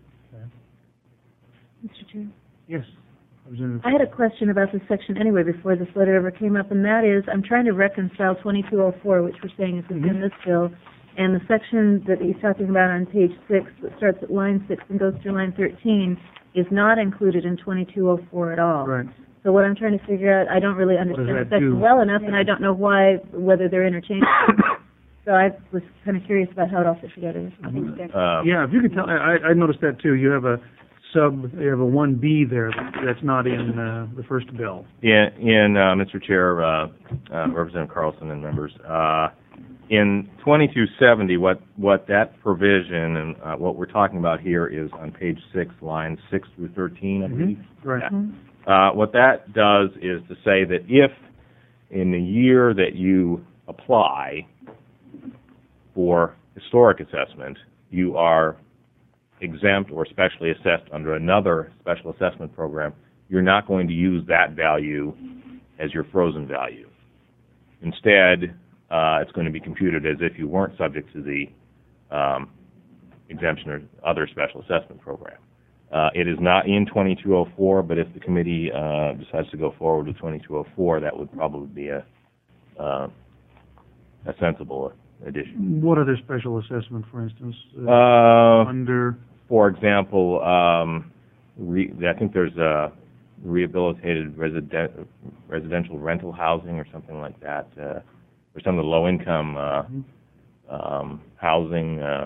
Mister Chair? Yes. Representative. I had a question about this section anyway before this letter ever came up, and that is, I'm trying to reconcile twenty-two oh four, which we're saying is within Mm-hmm. this bill, and the section that he's talking about on page six that starts at line six and goes through line thirteen is not included in twenty-two oh four at all. Right. So what I'm trying to figure out, I don't really understand the that section do? well enough, and I don't know why, whether they're interchangeable. So I was kind of curious about how it all fits together. Thanks, Dexter. Uh, Yeah, if you could tell, I, I noticed that too. You have a sub, you have a one B there that's not in uh, the first bill. In, in uh, Mister Chair, uh, uh, Representative Carlson and members, uh, in twenty-two seventy, what, what that provision and uh, what we're talking about here is on page six, lines six through thirteen, I believe. Mm-hmm. Right. Yeah. Uh, what that does is to say that if in the year that you apply for historic assessment, you are exempt or specially assessed under another special assessment program, you're not going to use that value as your frozen value. Instead, uh, it's going to be computed as if you weren't subject to the um, exemption or other special assessment program. Uh, it is not in twenty-two oh four, but if the committee uh, decides to go forward with twenty-two oh four, that would probably be a, uh, a sensible addition. What other special assessment, for instance? Uh, Uh, under, for example, um, re, I think there's a rehabilitated resident, residential rental housing or something like that, uh, or some of the low-income uh, um, housing. Uh,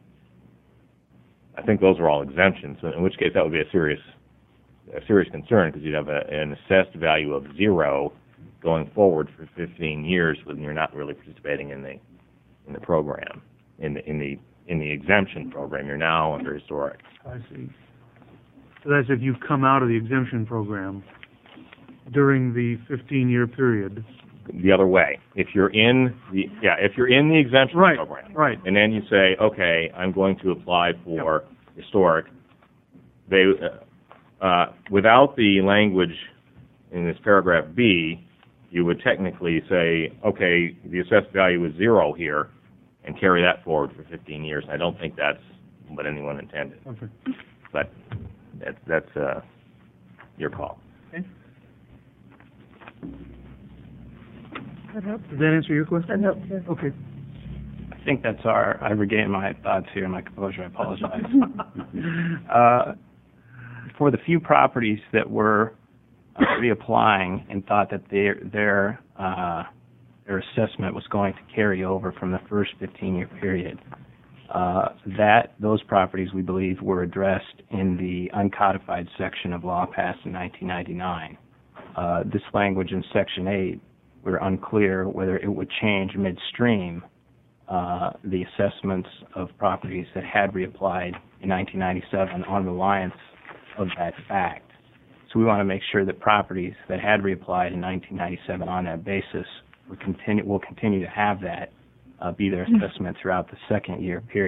I think those are all exemptions, in which case that would be a serious, a serious concern because you'd have a, an assessed value of zero going forward for fifteen years when you're not really participating in the in the program, in the in the in the exemption program. You're now under historic. I see. So that's if you come out of the exemption program during the fifteen-year period. The other way, if you're in the yeah, if you're in the exemption Right, program, right. and then you say, okay, I'm going to apply for historic, they uh, uh, without the language in this paragraph B, you would technically say, okay, the assessed value is zero here, and carry that forward for fifteen years. I don't think that's what anyone intended, Okay. but that's that's uh, your call. Okay. That helps. Does that answer your question? That helps, too. Okay. I think that's our, I regained my thoughts here, my composure, I apologize. uh, for the few properties that were uh, reapplying and thought that their, their, uh, their assessment was going to carry over from the first fifteen-year period, uh, that, those properties, we believe, were addressed in the uncodified section of law passed in nineteen ninety-nine. Uh, this language in Section eight, we're unclear whether it would change midstream uh, the assessments of properties that had reapplied in nineteen ninety-seven on reliance of that fact. So we want to make sure that properties that had reapplied in nineteen ninety-seven on that basis will continue, will continue to have that uh, be their assessment throughout the second year period.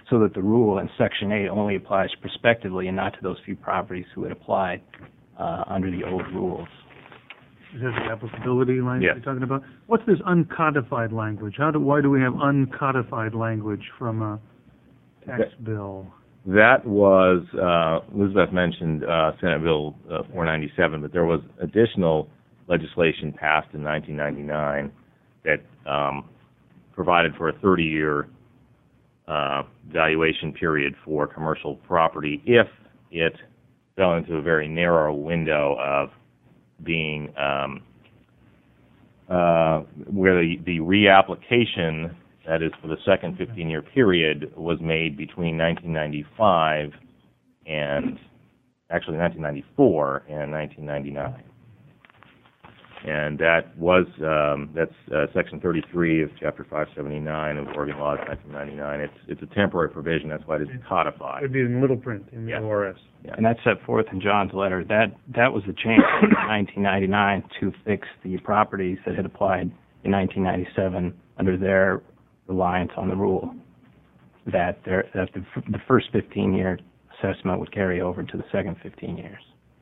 so that the rule in Section eight only applies prospectively and not to those few properties who had applied uh, under the old rules. Is that the applicability language Yes. you're talking about? What's this uncodified language? How do, why do we have uncodified language from a tax That- bill? That was, uh, Elizabeth mentioned uh, Senate Bill uh, four ninety-seven, but there was additional legislation passed in nineteen ninety-nine that um, provided for a thirty-year uh, valuation period for commercial property if it fell into a very narrow window of being um, uh, where the, the reapplication, that is for the second fifteen-year period, was made between nineteen ninety-five and, actually nineteen ninety-four and nineteen ninety-nine. And that was, um, that's uh, Section thirty-three of Chapter five seventy-nine of Oregon Laws, nineteen ninety-nine. It's it's a temporary provision. That's why it is codified. It'd be in little print in the Yeah. O R S. Yeah. And that's set forth in John's letter. That that was the change in nineteen ninety-nine to fix the properties that had applied in nineteen ninety-seven under their reliance on the rule that their that the, the first fifteen-year assessment would carry over to the second fifteen years.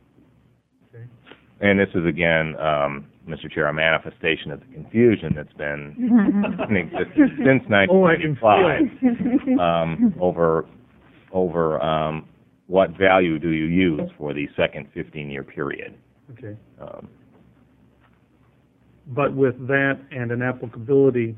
And this is, again, um, Mister Chair, a manifestation of the confusion that's been in existence since nineteen ninety-five um, over over um, what value do you use for the second fifteen-year period. Okay. Um, But with that and an applicability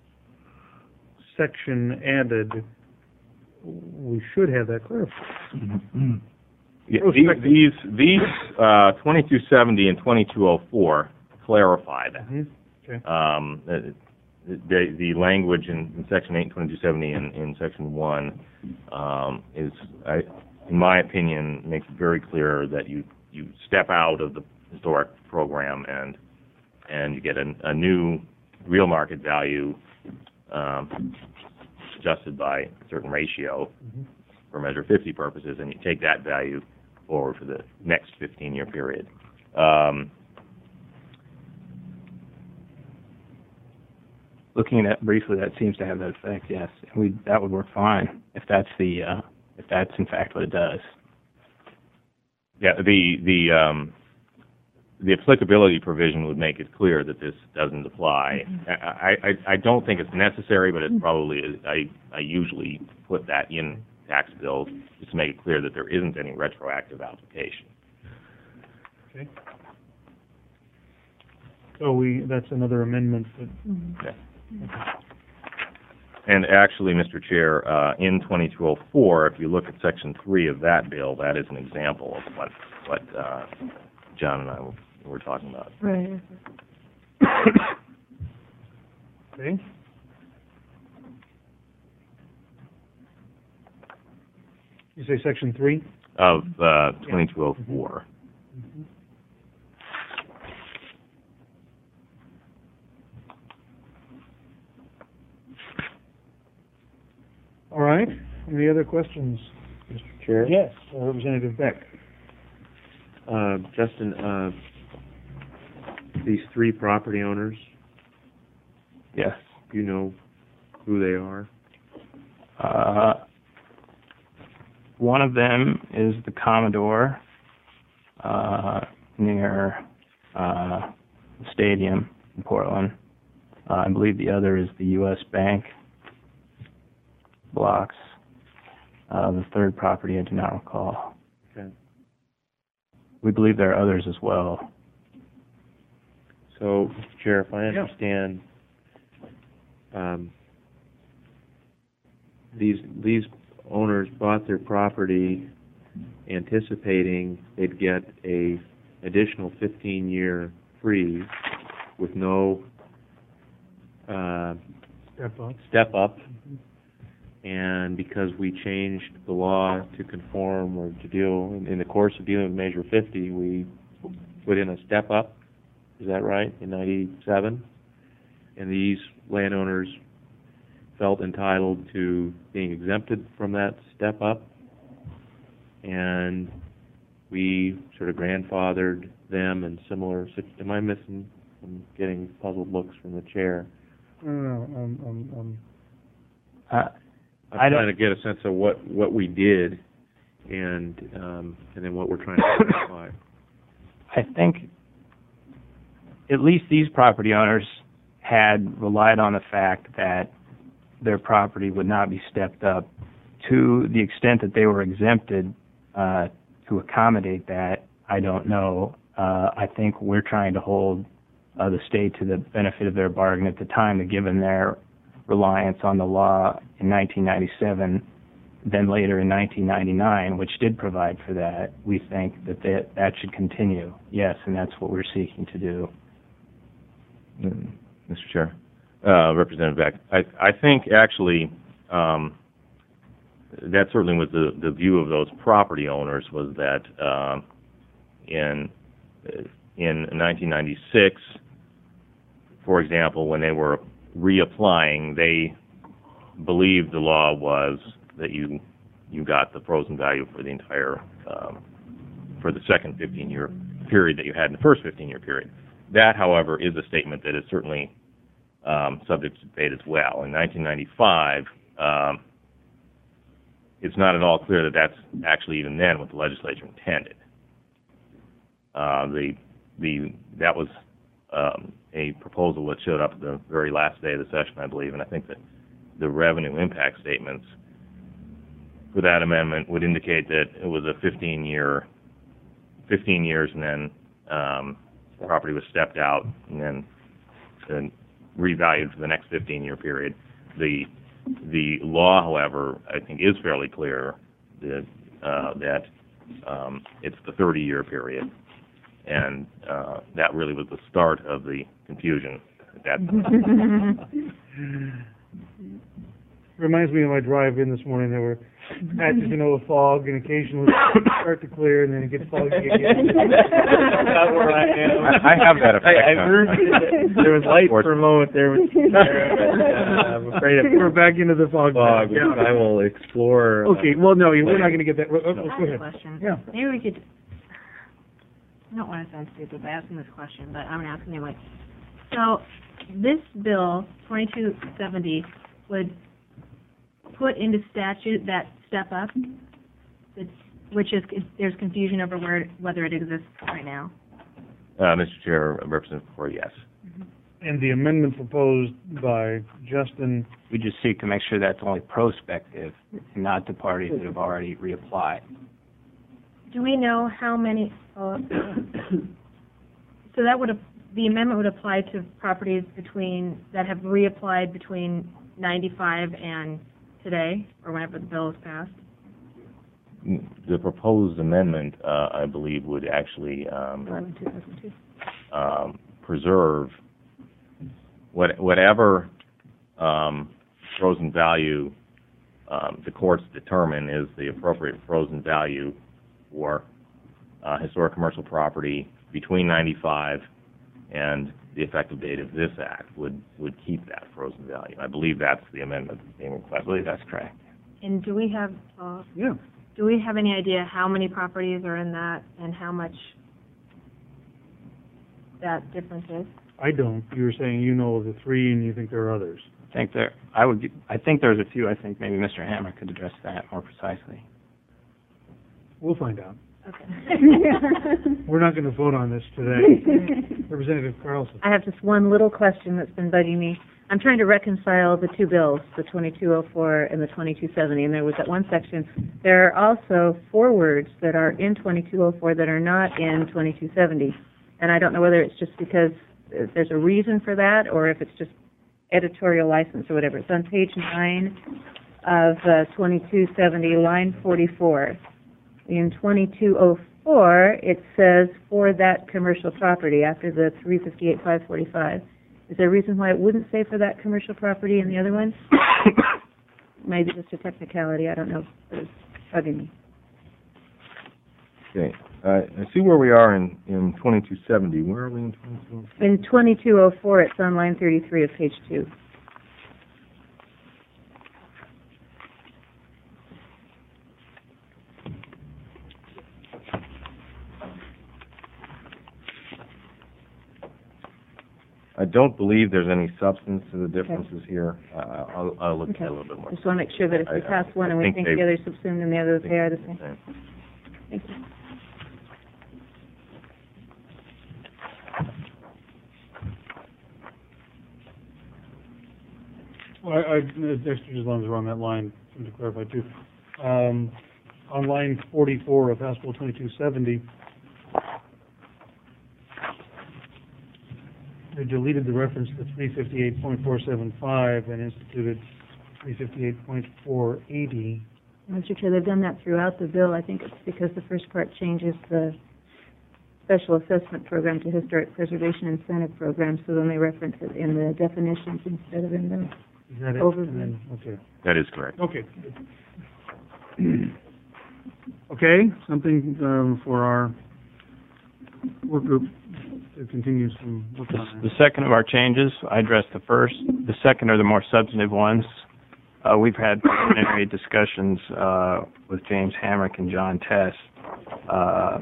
section added, we should have that clarified. Yeah, these these, these uh, twenty-two seventy and twenty-two oh four clarify that. Mhm. Okay. Um, the, the the language in, in Section eight and twenty-two seventy and in Section one um, is, I, in my opinion, makes it very clear that you you step out of the historic program and and you get a, a new real market value um, adjusted by a certain ratio Mhm. for Measure fifty purposes, and you take that value forward for the next fifteen-year period. Um, Looking at that briefly, that seems to have that effect. Yes, we that would work fine if that's the uh, if that's in fact what it does. yeah, the the um, the applicability provision would make it clear that this doesn't apply. I, I, I don't think it's necessary, but it probably is. I, I usually put that in tax bills just to make it clear that there isn't any retroactive application. Okay. So we, that's another amendment that, Okay. And actually, Mister Chair, uh, in twenty-two oh four, if you look at Section three of that bill, that is an example of what, what uh, John and I were, were talking about. Right. okay. You say section three? Of uh, twenty-two oh four. Mhm. All right. Any other questions? Mister Chair? Yes, uh, Representative Beck. Uh, Justin, uh, these three property owners, Yes. do you know who they are? Uh, one of them is the Commodore uh, near uh, the stadium in Portland. Uh, I believe the other is the U S Bank blocks. Uh, the third property I do not recall. Okay. We believe there are others as well. So, Mister Chair, if I Yeah. understand, um, these these owners bought their property anticipating they'd get a additional fifteen-year freeze with no uh, Step up. step up, Mhm. and because we changed the law to conform or to deal, in, in the course of dealing with Measure fifty, we put in a step up. Is that right, in ninety-seven? And these landowners felt entitled to being exempted from that step up, and we sort of grandfathered them and similar. Am I missing? I'm getting puzzled looks from the chair. No, no, no, um, um, um, Uh, I I'm don't- trying to get a sense of what, what we did and, um, and then what we're trying to clarify. I think at least these property owners had relied on the fact that their property would not be stepped up to the extent that they were exempted uh, to accommodate that. I don't know. Uh, I think we're trying to hold uh, the state to the benefit of their bargain at the time, that given their reliance on the law in nineteen ninety-seven, then later in nineteen ninety-nine, which did provide for that, we think that that, that should continue. Yes, and that's what we're seeking to do. Mm, Mister Chair, uh, Representative Beck, I, I think actually um, that certainly was the, the view of those property owners, was that uh, in in nineteen ninety-six, for example, when they were reapplying, they believed the law was that you you got the frozen value for the entire um, for the second fifteen-year period that you had in the first fifteen-year period. That, however, is a statement that is certainly um, subject to debate as well. In nineteen ninety-five, um, it's not at all clear that that's actually even then what the legislature intended. Uh, the the that was um, a proposal that showed up at the very last day of the session, I believe, and I think that the revenue impact statements for that amendment would indicate that it was a fifteen-year, fifteen years, and then um, the property was stepped out and then and revalued for the next fifteen-year period. The the law, however, I think is fairly clear that uh, that um, it's the thirty-year period, and uh, that really was the start of the confusion at that time. Reminds me of my drive in this morning. There were patches of no fog, and occasionally it start to clear, and then it gets foggy again. Not where I am. I, I have that effect. I, I heard that there was light for a moment there. Was, uh, I'm afraid of We're back into the fog. fog. Yeah. I will explore. Uh, Okay, well, no, we're not going to get that. Oh, oh, I go have a ahead. question. Yeah. Maybe we could, I don't want to sound stupid by asking this question, but I'm going to ask anyway. So, this bill, twenty-two seventy, would put into statute that step up, it's, which is, there's confusion over where, whether it exists right now. Uh, Mister Chair, Representative Corey, yes. And the amendment proposed by Justin, We just seek to make sure that's only prospective, and not to parties that have already reapplied. Do we know how many, uh, so that would, the amendment would apply to properties between, that have reapplied between ninety-five and today, or whenever the bill is passed? The proposed amendment, uh, I believe, would actually um, eleven two thousand two. um, preserve what, whatever um, frozen value um, the courts determine is the appropriate frozen value for uh, historic commercial property between ninety-five and the effective date of this act would, would keep that frozen value. I believe that's the amendment being requested. I believe that's correct. And do we have, uh, yeah. do we have any idea how many properties are in that and how much that difference is? I don't. You were saying you know of the three and you think there are others. I think there, I would, gi- I think there's a few. I think maybe Mister Hammer could address that more precisely. We'll find out. Okay. We're not going to vote on this today. Representative Carlson. I have just one little question that's been bugging me. I'm trying to reconcile the two bills, the twenty-two oh four and the twenty-two seventy, and there was that one section. There are also four words that are in twenty-two oh four that are not in twenty-two seventy, and I don't know whether it's just because there's a reason for that or if it's just editorial license or whatever. It's on page nine of uh, twenty-two seventy, line forty-four. In twenty-two oh four, it says for that commercial property after the three fifty-eight five forty-five. Is there a reason why it wouldn't say for that commercial property in the other one? Maybe just a technicality, I don't know, but it's bugging me. Okay. Uh, I see where we are in, in twenty-two seventy. Where are we in twenty-two? In twenty-two oh four, it's on line thirty-three of page two. I don't believe there's any substance to the differences here. Uh, I'll, I'll look at Okay. it a little bit more. Just want to make sure that if we I- pass one and I we think think they- the other's subsumed in the other, they are the same. Same. Thank you. Well, I, I, Dexter, as long as we're on that line, something to clarify too. Um, on line forty-four of House Bill twenty-two seventy, they deleted the reference to three fifty-eight point four seven five and instituted three fifty-eight point four eighty. Mister Chair, they've done that throughout the bill. I think it's because the first part changes the special assessment program to historic preservation incentive program, so then they reference it in the definitions instead of in the Is that it? overview. And then- okay. That is correct. Okay. Okay, something, um, for our work group to continue some work The, on. the second of our changes, I addressed the first. The second are the more substantive ones. Uh, we've had preliminary discussions uh, with James Hamrick and John Test. Uh,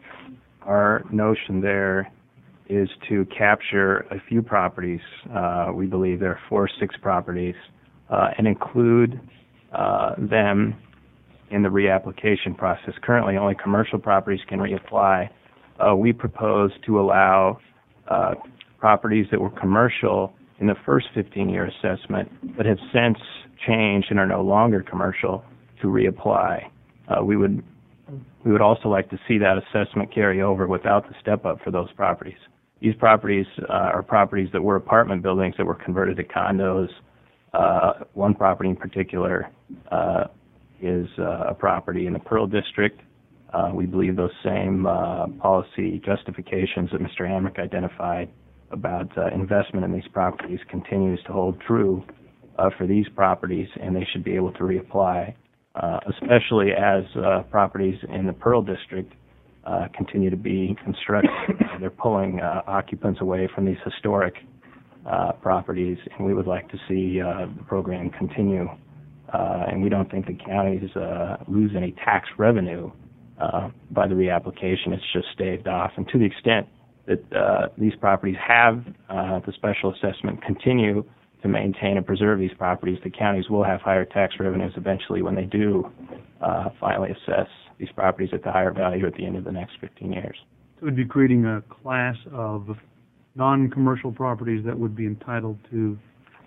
our notion there is to capture a few properties. Uh, we believe there are four, six properties, uh, and include uh, them in the reapplication process. Currently, only commercial properties can reapply. Uh, we propose to allow uh, properties that were commercial in the first fifteen-year assessment, but have since changed and are no longer commercial, to reapply. Uh, we would we would also like to see that assessment carry over without the step-up for those properties. These properties uh, are properties that were apartment buildings that were converted to condos. Uh, one property in particular uh, is uh, a property in the Pearl District. Uh, we believe those same uh, policy justifications that Mister Hamrick identified about uh, investment in these properties continues to hold true uh, for these properties, and they should be able to reapply, uh, especially as uh, properties in the Pearl District uh, continue to be constructed. They're pulling uh, occupants away from these historic uh, properties, and we would like to see uh, the program continue. Uh, and we don't think the counties uh, lose any tax revenue uh, by the reapplication. It's just staved off. And to the extent that uh, these properties have uh, the special assessment continue to maintain and preserve these properties, the counties will have higher tax revenues eventually when they do uh, finally assess these properties at the higher value at the end of the next fifteen years. So we'd be creating a class of non-commercial properties that would be entitled to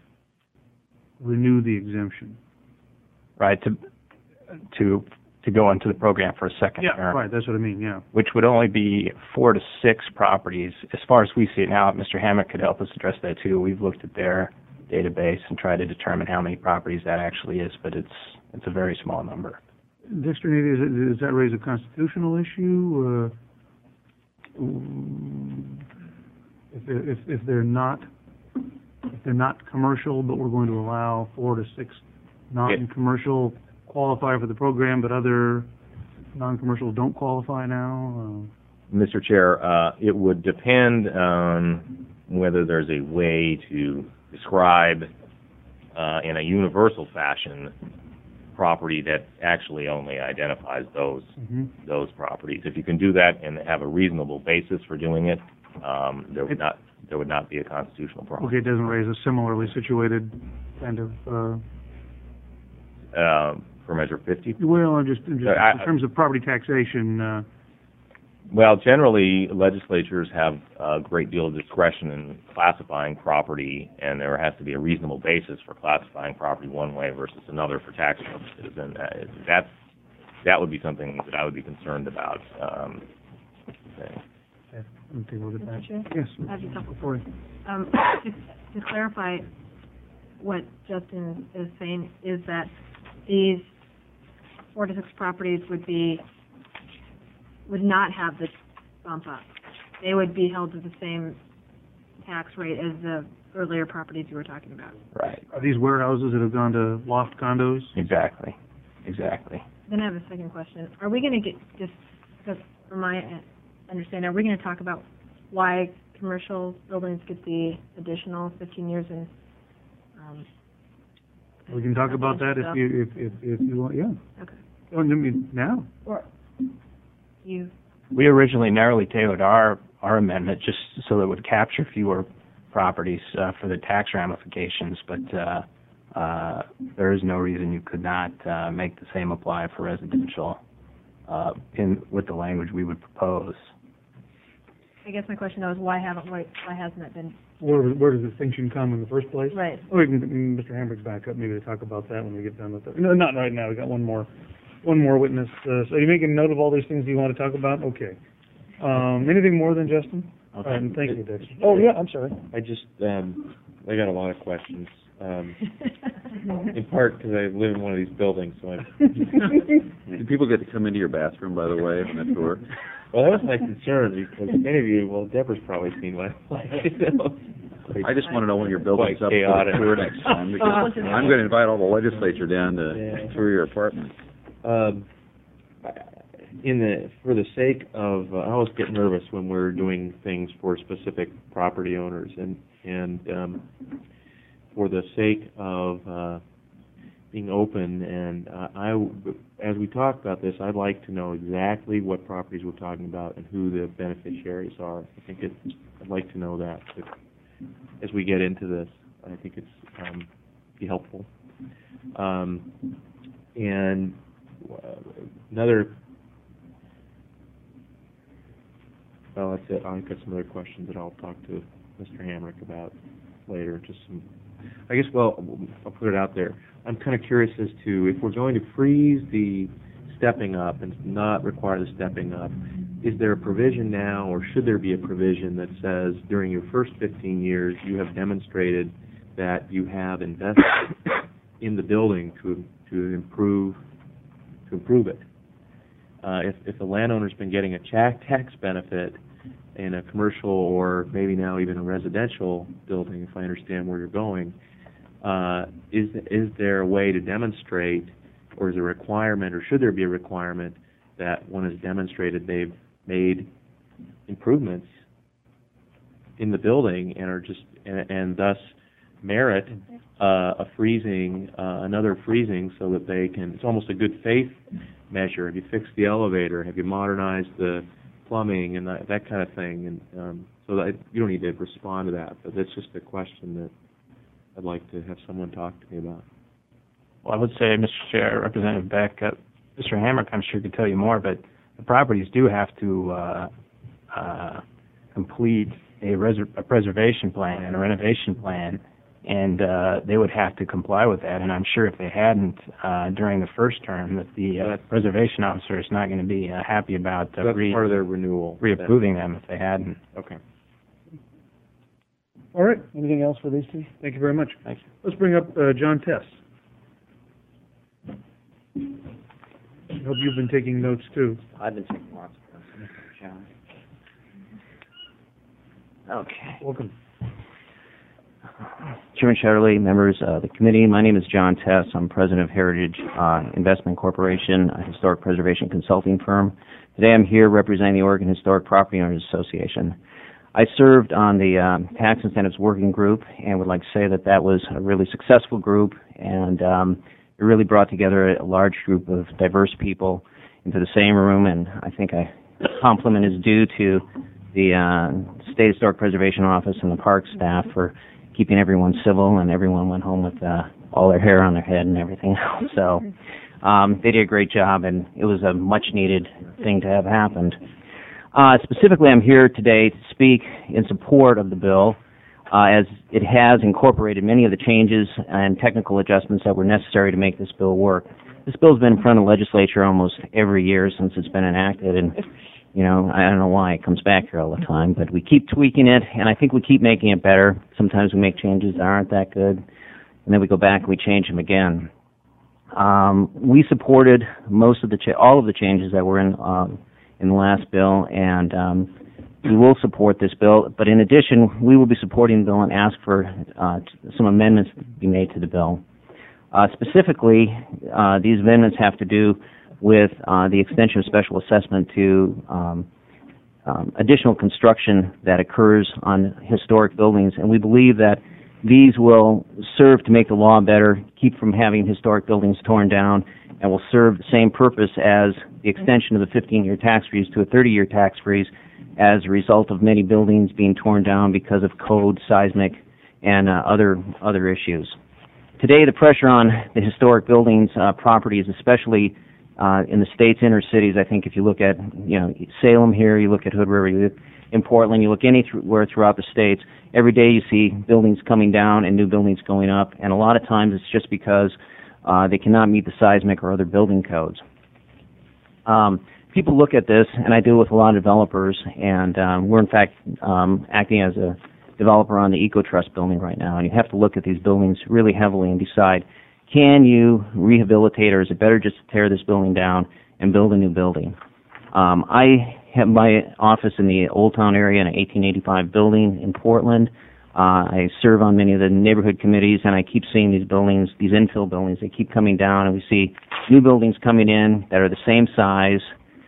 renew the exemption. Right, to to to go into the program for a second Yeah, term. right, that's what I mean, yeah. Which would only be four to six properties. As far as we see it now, Mister Hamrick could help us address that too. We've looked at their database and tried to determine how many properties that actually is, but it's it's a very small number. Dexter, does, it, does that raise a constitutional issue? Uh, if, they're, if, if they're not if they're not commercial, but we're going to allow four to six non-commercial qualify for the program, but other non-commercials don't qualify now? Uh, Mister Chair, uh, it would depend on whether there's a way to describe uh, in a universal fashion property that actually only identifies those mm-hmm. those properties. If you can do that and have a reasonable basis for doing it, um, there would not there would not be a constitutional problem. Okay, it doesn't raise a similarly situated kind of. Uh, Uh, for Measure fifty? well, I'm just, just Uh, I- in terms of property taxation. Uh, Well, generally, legislatures have a great deal of discretion in classifying property, and there has to be a reasonable basis for classifying property one way versus another for tax purposes, and uh, that's that would be something that I would be concerned about. Um, okay, let me take a look at that. Mister Chair? Yes, I have a couple. before you. Um, to, to clarify what Justin is saying is that these four to six properties would be, would not have this bump up. They would be held to the same tax rate as the earlier properties you were talking about. Right. Are these warehouses that have gone to loft condos? Exactly. Exactly. Then I have a second question. Are we going to get, just because from my understanding, are we going to talk about why commercial buildings get the additional fifteen years in? Um, We can talk about that if you, if, if, if you want, yeah. Okay. Oh, I mean, now. Or you, We originally narrowly tailored our, our amendment just so that it would capture fewer properties uh, for the tax ramifications, but uh, uh, there is no reason you could not uh, make the same apply for residential uh, in with the language we would propose. I guess my question though is why haven't, why, why hasn't it been, Where, where does the distinction come in the first place? right? Oh, we can, Mister Hamrick's back up, maybe to talk about that when we get done with it. No, not right now, we got one more, one more witness. Uh, so you making note of all these things you want to talk about? Okay. Um, anything more than Justin? Okay. All right, thank you, Dexter. Oh, yeah, I'm sorry. I just, um, I got a lot of questions, um, in part because I live in one of these buildings, so I'm... Do people get to come into your bathroom, by the way, on that tour? Well, that was my concern, because many of you, well, Deborah's probably seen what it's like, you know? I just want to know when your building's Quite up for chaotic. the tour next time, because I'm going to invite all the legislature down to Yeah. tour your apartment. Um, in the, for the sake of, uh, I always get nervous when we're doing things for specific property owners, and, and, um, for the sake of, uh, being open, and, uh, I, as we talk about this, I'd like to know exactly what properties we're talking about and who the beneficiaries are. I think it's, I'd like to know that, but as we get into this, I think it's, um, be helpful. Um, and uh, another, well, that's it. I've got some other questions that I'll talk to Mister Hamrick about later. Just some, I guess, well, I'll put it out there. I'm kind of curious as to if we're going to freeze the stepping up and not require the stepping up, is there a provision now, or should there be a provision that says during your first fifteen years you have demonstrated that you have invested in the building to to improve to improve it? Uh, if if the landowner's been getting a tax tax benefit in a commercial or maybe now even a residential building, if I understand where you're going, uh, is is there a way to demonstrate, or is there a requirement, or should there be a requirement that one has demonstrated they've made improvements in the building and are just and, and thus merit uh, a freezing, uh, another freezing, so that they can? It's almost a good faith measure. Have you fixed the elevator? Have you modernized the plumbing and that, that kind of thing? And um, so that you don't need to respond to that, but that's just a question that I'd like to have someone talk to me about. Well, I would say, Mister Chair, Representative Beck, uh, Mister Hamrick, I'm sure could tell you more, but the properties do have to uh, uh, complete a, res a preservation plan and a renovation plan, and uh, they would have to comply with that. And I'm sure if they hadn't uh, during the first term, that the uh, preservation officer is not going to be uh, happy about uh, That's re part of their renewal. reapproving them if they hadn't. Okay. All right, anything else for these two? Thank you very much. Thank you. Let's bring up uh, John Tess. I hope you've been taking notes, too. I've been taking lots of notes, John. Okay. Welcome. Chairman Shetterly, members of the committee, my name is John Tess. I'm president of Heritage uh, Investment Corporation, a historic preservation consulting firm. Today I'm here representing the Oregon Historic Property Owners Association. I served on the um, Tax Incentives Working Group and would like to say that that was a really successful group, and um, it really brought together a large group of diverse people into the same room, and I think a compliment is due to the uh, State Historic Preservation Office and the park staff for keeping everyone civil, and everyone went home with uh, all their hair on their head and everything else. So um, they did a great job, and it was a much-needed thing to have happened. Uh, specifically, I'm here today to speak in support of the bill, uh, as it has incorporated many of the changes and technical adjustments that were necessary to make this bill work. This bill's been in front of the legislature almost every year since it's been enacted, and you know, I don't know why it comes back here all the time, but we keep tweaking it, and I think we keep making it better. Sometimes we make changes that aren't that good, and then we go back and we change them again. Um, we supported most of the cha all of the changes that were in um, in the last bill, and um, we will support this bill. But in addition, we will be supporting the bill and ask for uh, some amendments to be made to the bill. Uh, specifically, uh, these amendments have to do with uh, the extension of special assessment to um, um, additional construction that occurs on historic buildings, and we believe that these will serve to make the law better, keep from having historic buildings torn down, and will serve the same purpose as the extension of the fifteen-year tax freeze to a thirty-year tax freeze, as a result of many buildings being torn down because of code, seismic, and uh, other other issues. Today, the pressure on the historic buildings uh, properties, especially uh, in the state's inner cities, I think if you look at, you know, Salem here, you look at Hood River, you look in Portland, you look anywhere throughout the states, every day you see buildings coming down and new buildings going up, and a lot of times it's just because uh, they cannot meet the seismic or other building codes. Um, people look at this, and I deal with a lot of developers, and um, we're in fact um, acting as a developer on the EcoTrust building right now, and you have to look at these buildings really heavily and decide, can you rehabilitate, or is it better just to tear this building down and build a new building? Um, I have my office in the Old Town area in an eighteen eighty-five building in Portland. Uh, I serve on many of the neighborhood committees, and I keep seeing these buildings, these infill buildings, they keep coming down, and we see new buildings coming in that are the same size.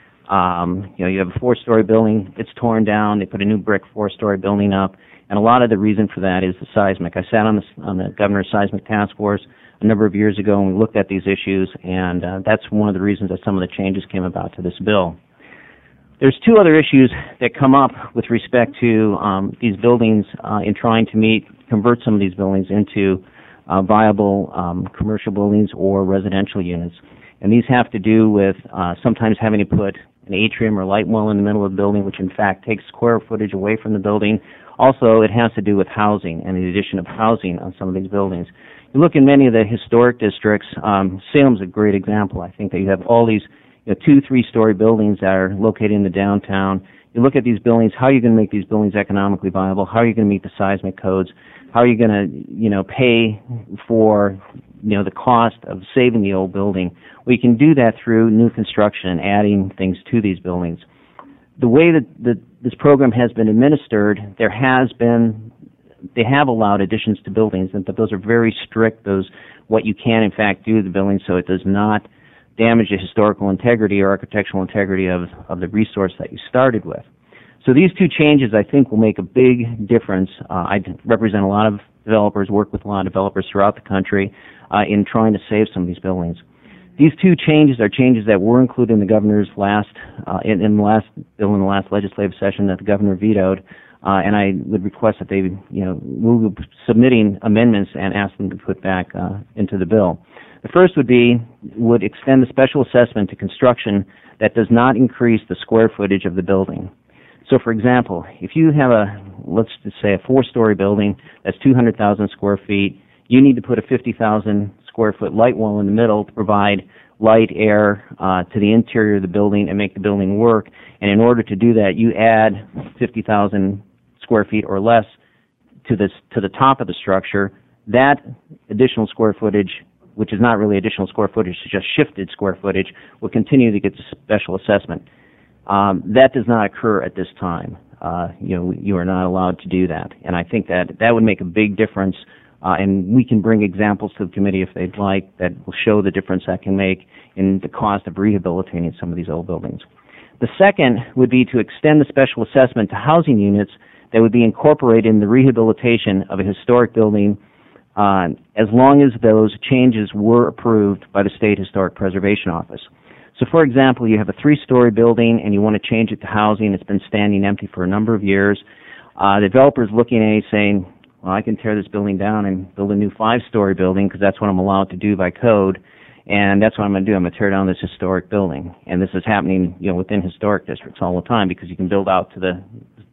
Um, you know, you have a four-story building, it's torn down, they put a new brick four-story building up, and a lot of the reason for that is the seismic. I sat on the, on the Governor's Seismic Task Force a number of years ago, and we looked at these issues, and uh, that's one of the reasons that some of the changes came about to this bill. There's two other issues that come up with respect to um, these buildings uh, in trying to meet, convert some of these buildings into uh, viable um, commercial buildings or residential units. And these have to do with uh, sometimes having to put an atrium or light well in the middle of the building, which in fact takes square footage away from the building. Also, it has to do with housing and the addition of housing on some of these buildings. You look in many of the historic districts, um, Salem's a great example. I think that you have all these you know, two, three-story buildings that are located in the downtown. You look at these buildings, how are you going to make these buildings economically viable? How are you going to meet the seismic codes? How are you going to, you know, pay for, you know, the cost of saving the old building? Well, you can do that through new construction and adding things to these buildings. The way that the, this program has been administered, there has been, they have allowed additions to buildings, but those are very strict, those, what you can in fact do to the building, so it does not damage the historical integrity or architectural integrity of, of the resource that you started with. So these two changes, I think, will make a big difference. Uh, I represent a lot of developers, work with a lot of developers throughout the country uh, in trying to save some of these buildings. These two changes are changes that were included in the governor's last, uh, in, in the last bill in the last legislative session that the governor vetoed, uh, and I would request that they, you know, we'll be submitting amendments and ask them to put back uh, into the bill. The first would be, would extend the special assessment to construction that does not increase the square footage of the building. So, for example, if you have a, let's just say a four-story building that's two hundred thousand square feet, you need to put a fifty thousand square foot light wall in the middle to provide light, air uh, to the interior of the building and make the building work. And in order to do that, you add fifty thousand square feet or less to this to the top of the structure. That additional square footage, which is not really additional square footage, it's just shifted square footage, will continue to get the special assessment. Um, that does not occur at this time. Uh, you know, you are not allowed to do that, and I think that that would make a big difference. Uh, and we can bring examples to the committee if they'd like that will show the difference that can make in the cost of rehabilitating some of these old buildings. The second would be to extend the special assessment to housing units that would be incorporated in the rehabilitation of a historic building uh, as long as those changes were approved by the State Historic Preservation Office. So, for example, you have a three-story building and you want to change it to housing. It's been standing empty for a number of years. Uh, the developer's looking at it saying, well, I can tear this building down and build a new five-story building because that's what I'm allowed to do by code, and that's what I'm going to do. I'm going to tear down this historic building. And this is happening, you know, within historic districts all the time because you can build out to the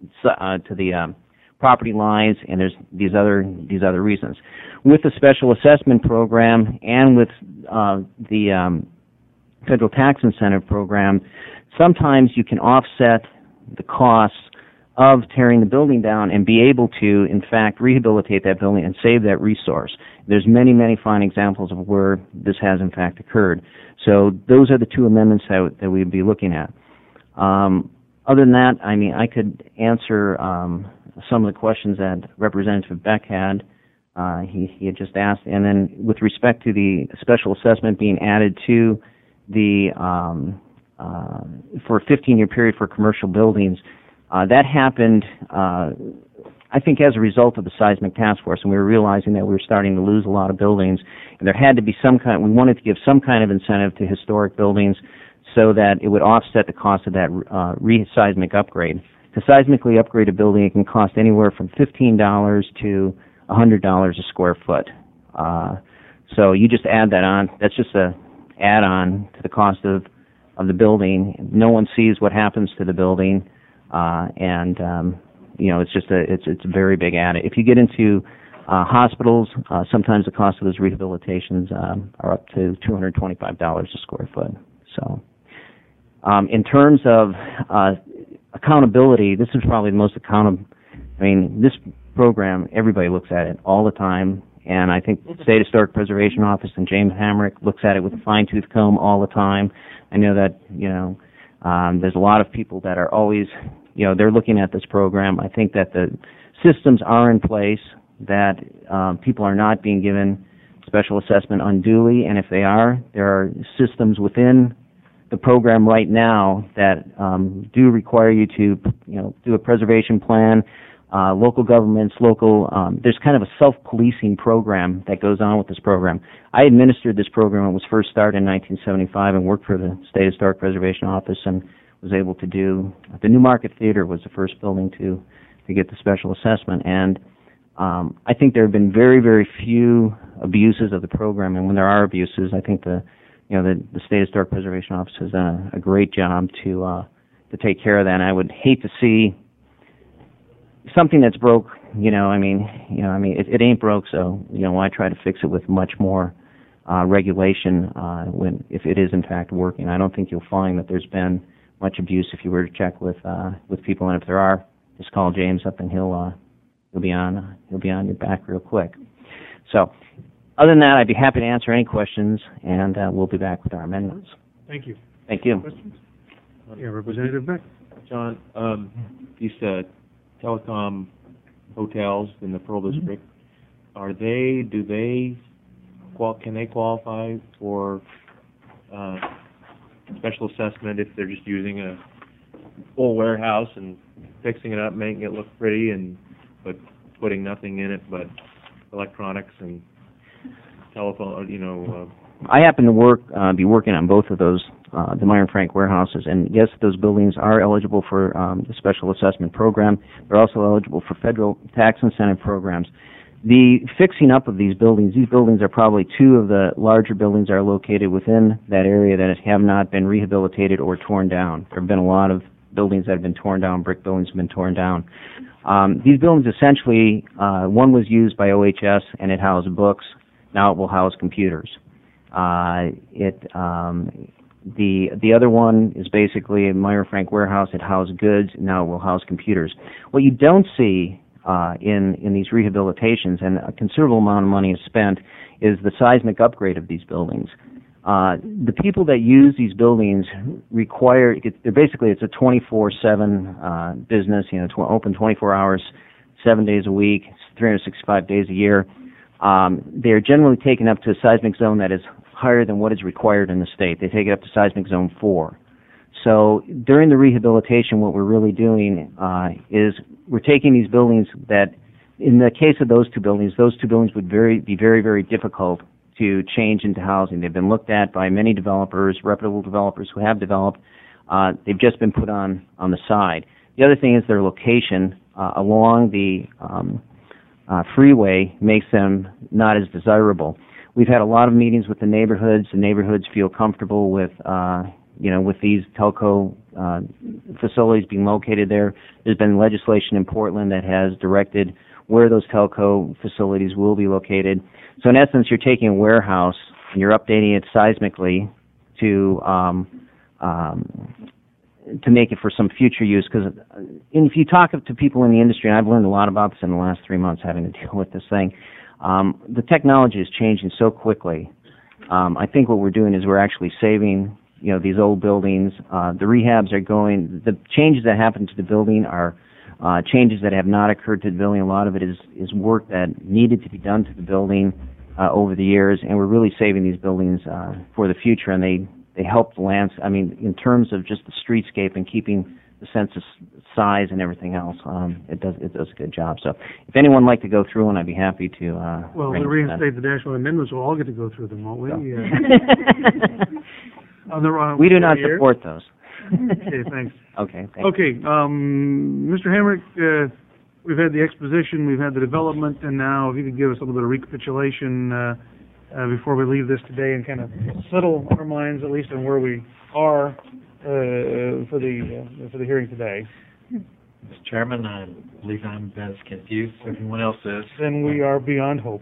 uh, to the um, property lines, and there's these other these other reasons. With the special assessment program and with uh, the um, federal tax incentive program, sometimes you can offset the costs of tearing the building down and be able to, in fact, rehabilitate that building and save that resource. There's many, many fine examples of where this has, in fact, occurred. So those are the two amendments that, that we'd be looking at. Um, other than that, I mean, I could answer um, some of the questions that Representative Beck had. Uh, he, he had just asked. And then with respect to the special assessment being added to the, um, uh, for a fifteen-year period for commercial buildings, Uh, that happened, uh, I think, as a result of the Seismic Task Force, and we were realizing that we were starting to lose a lot of buildings, and there had to be some kind, we wanted to give some kind of incentive to historic buildings so that it would offset the cost of that uh, re-seismic upgrade. to seismically upgrade a building, it can cost anywhere from fifteen dollars to one hundred dollars a square foot. Uh, so you just add that on. That's just a add-on to the cost of, of the building. No one sees what happens to the building, uh, and um, you know it's just a it's it's a very big add. If you get into uh, hospitals, uh, sometimes the cost of those rehabilitations um, are up to two hundred twenty-five dollars a square foot. So, um, in terms of uh, accountability, this is probably the most accountable. I mean, this program, everybody looks at it all the time. And I think the State Historic Preservation Office and James Hamrick looks at it with a fine-tooth comb all the time. I know that, you know, um, there's a lot of people that are always, you know, they're looking at this program. I think that the systems are in place, that um, people are not being given special assessment unduly, and if they are, there are systems within the program right now that um, do require you to, you know, do a preservation plan. Uh, local governments, local, um, there's kind of a self-policing program that goes on with this program. I administered this program when it was first started in nineteen seventy-five and worked for the State Historic Preservation Office and was able to do, the Newmarket Theater was the first building to, to get the special assessment. And um, I think there have been very, very few abuses of the program, and when there are abuses, I think the, you know, the, the State Historic Preservation Office has done a, a great job to, uh, to take care of that. And I would hate to see something that's broke, you know, I mean, you know, I mean, it, it ain't broke, so, you know, why try to fix it with much more uh, regulation uh, when, if it is in fact working? I don't think you'll find that there's been much abuse if you were to check with uh, with people, and if there are, just call James up and he'll uh, he'll be on uh, he'll be on your back real quick. So, other than that, I'd be happy to answer any questions, and uh, we'll be back with our amendments. Thank you. Thank you. Questions? Yeah, Representative Beck. John, um, these uh, telecom hotels in the Pearl District, are they, do they, qual- can they qualify for uh, special assessment if they're just using a full warehouse and fixing it up, making it look pretty, and but putting nothing in it but electronics and telephone, you know? Uh, I happen to work, uh, be working on both of those, uh, the Myron Frank warehouses, and yes, those buildings are eligible for um, the special assessment program. They're also eligible for federal tax incentive programs. The fixing up of these buildings, these buildings are probably two of the larger buildings that are located within that area that have not been rehabilitated or torn down. There have been a lot of buildings that have been torn down, brick buildings have been torn down. Um, these buildings essentially, uh, one was used by O H S and it housed books. Now it will house computers. Uh, it, um, the the other one is basically a Myron Frank warehouse. It housed goods. Now it will house computers. What you don't see uh, in in these rehabilitations, and a considerable amount of money is spent, is the seismic upgrade of these buildings. Uh, the people that use these buildings require, it, they're basically, it's a twenty-four seven uh, business, you know, tw- open twenty-four hours, seven days a week, three hundred sixty-five days a year. Um, they're generally taken up to a seismic zone that is higher than what is required in the state. They take it up to seismic zone four. So during the rehabilitation, what we're really doing uh, is we're taking these buildings that, in the case of those two buildings, those two buildings would very be very, very difficult to change into housing. They've been looked at by many developers, reputable developers who have developed. Uh, they've just been put on, on the side. The other thing is their location uh, along the um, uh, freeway makes them not as desirable. We've had a lot of meetings with the neighborhoods. The neighborhoods feel comfortable with, uh, you know, with these telco uh, facilities being located there. There's been legislation in Portland that has directed where those telco facilities will be located. So in essence, you're taking a warehouse and you're updating it seismically to um, um, to make it for some future use. Because if you talk to people in the industry, and I've learned a lot about this in the last three months having to deal with this thing, um, the technology is changing so quickly. Um, I think what we're doing is we're actually saving, you know, these old buildings. Uh, the rehabs are going. The changes that happen to the building are Uh, changes that have not occurred to the building. A lot of it is, is work that needed to be done to the building uh, over the years, and we're really saving these buildings uh, for the future, and they, they help the lands. I mean, in terms of just the streetscape and keeping the sense of size and everything else, um, it does it does a good job. So if anyone would like to go through, and I'd be happy to. Uh, well, to reinstate the National Amendments, we'll all get to go through them, won't we? So. Yeah. on the, on we do not year. support those. Okay, thanks. Okay, thank you. Okay, um, Mister Hamrick, uh, we've had the exposition, we've had the development, and now if you could give us a little bit of recapitulation, uh, uh, before we leave this today and kind of settle our minds at least on where we are, uh, for the, uh, for the hearing today. Mister Chairman, I believe I'm as confused as everyone else is. Then we are beyond hope.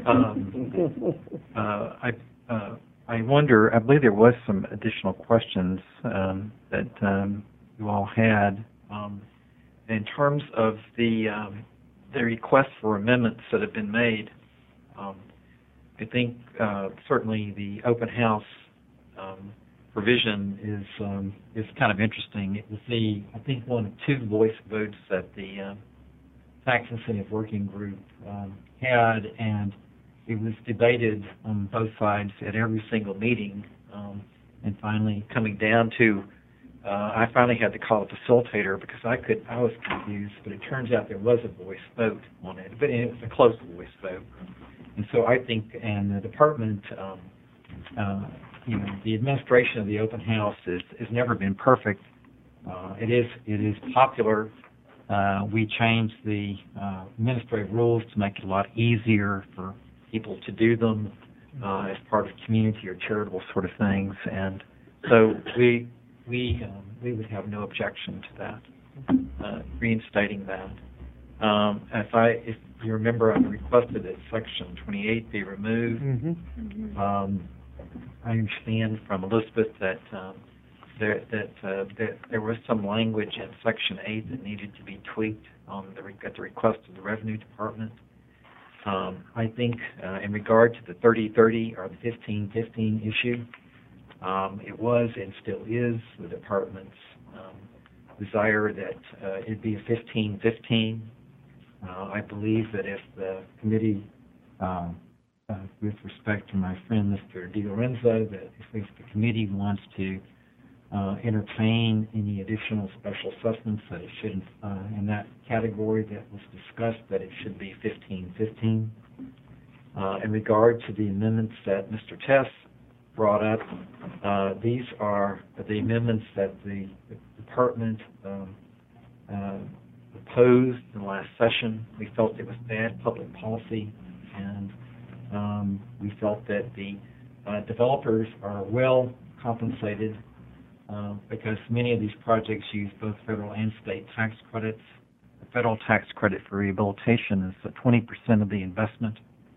Um, uh, I, uh, I wonder, I believe there was some additional questions um, that um, you all had. Um, in terms of the, um, the requests for amendments that have been made, um, I think uh, certainly the open house um, provision is um, is kind of interesting. It was the, I think, one of two voice votes that the um, Tax Incentive Working Group um, had, and it was debated on both sides at every single meeting, um, and finally coming down to, uh, I finally had to call a facilitator because I could, I was confused, but it turns out there was a voice vote on it, but it was a close voice vote. And so I think, and the department, um, uh, you know, the administration of the open house is has never been perfect. Uh, it is it is popular. Uh, we changed the uh, administrative rules to make it a lot easier for people to do them uh, as part of community or charitable sort of things, and so we we um, we would have no objection to that, uh, reinstating that. Um, if I if you remember, I requested that Section twenty-eight be removed. Mm-hmm. Um, I understand from Elizabeth that um, there that, uh, that there was some language in Section eight that needed to be tweaked on the at the request of the Revenue Department. Um, I think uh, in regard to the thirty thirty or the fifteen fifteen issue, um, it was and still is the department's um, desire that uh, it be a fifteen fifteen. Uh, I believe that if the committee uh, Uh, with respect to my friend Mister DiLorenzo, that if, if the committee wants to uh, entertain any additional special assessments, that it should, uh, in that category that was discussed, that it should be fifteen fifteen. Uh, in regard to the amendments that Mister Tess brought up, uh, these are the amendments that the, the department um, uh, opposed in the last session. We felt it was bad public policy, and Um, we felt that the uh, developers are well compensated uh, because many of these projects use both federal and state tax credits. The federal tax credit for rehabilitation is twenty percent of the investment,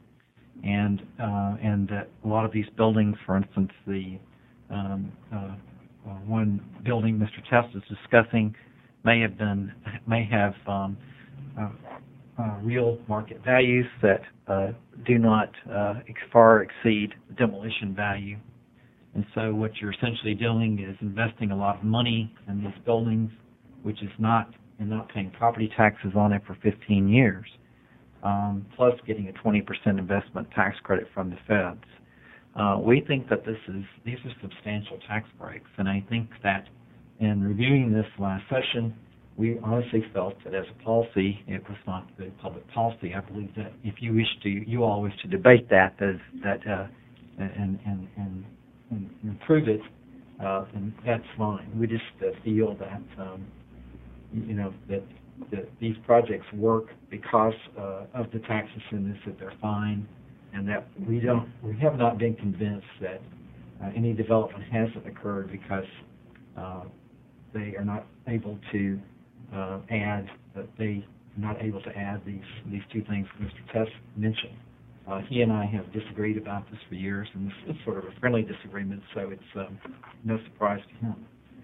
and uh, and that a lot of these buildings, for instance, the um, uh, uh, one building Mister Test is discussing may have been may have um, uh, Uh, real market values that uh, do not uh, ex- far exceed the demolition value. And so what you're essentially doing is investing a lot of money in these buildings, which is not, and not paying property taxes on it for fifteen years, um, plus getting a twenty percent investment tax credit from the feds. Uh, we think that this is, these are substantial tax breaks, and I think that in reviewing this last session, we honestly felt that as a policy, it was not good public policy. I believe that if you wish to, you all wish to debate that, that, that uh, and, and, and, and improve it, uh, then that's fine. We just uh, feel that, um, you know, that, that these projects work because uh, of the tax incentives, that they're fine, and that we don't, we have not been convinced that uh, any development hasn't occurred because uh, they are not able to Uh, add that they are not able to add these these two things that Mister Tess mentioned. Uh, he and I have disagreed about this for years, and this is sort of a friendly disagreement, so it's um, no surprise to him.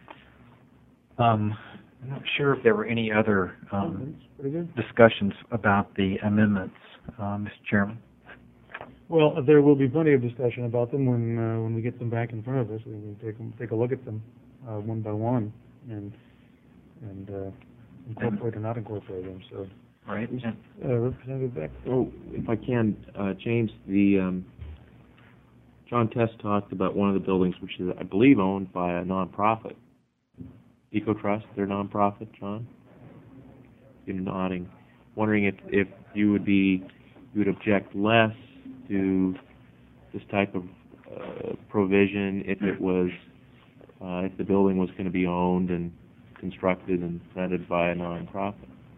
Um, I'm not sure if there were any other um, discussions about the amendments, uh, Mister Chairman. Well, there will be plenty of discussion about them when uh, when we get them back in front of us. We can take them, take a look at them uh, one by one, and and. Uh, incorporate or not incorporate them, so. Right. Uh, Representative Beck. Oh, if I can, uh, James, the, um, John Test talked about one of the buildings, which is, I believe, owned by a nonprofit. EcoTrust, they're nonprofit, John? You're nodding. Wondering if, if you would be, you would object less to this type of, uh, provision if it was uh, if the building was going to be owned and constructed and rented by a nonprofit.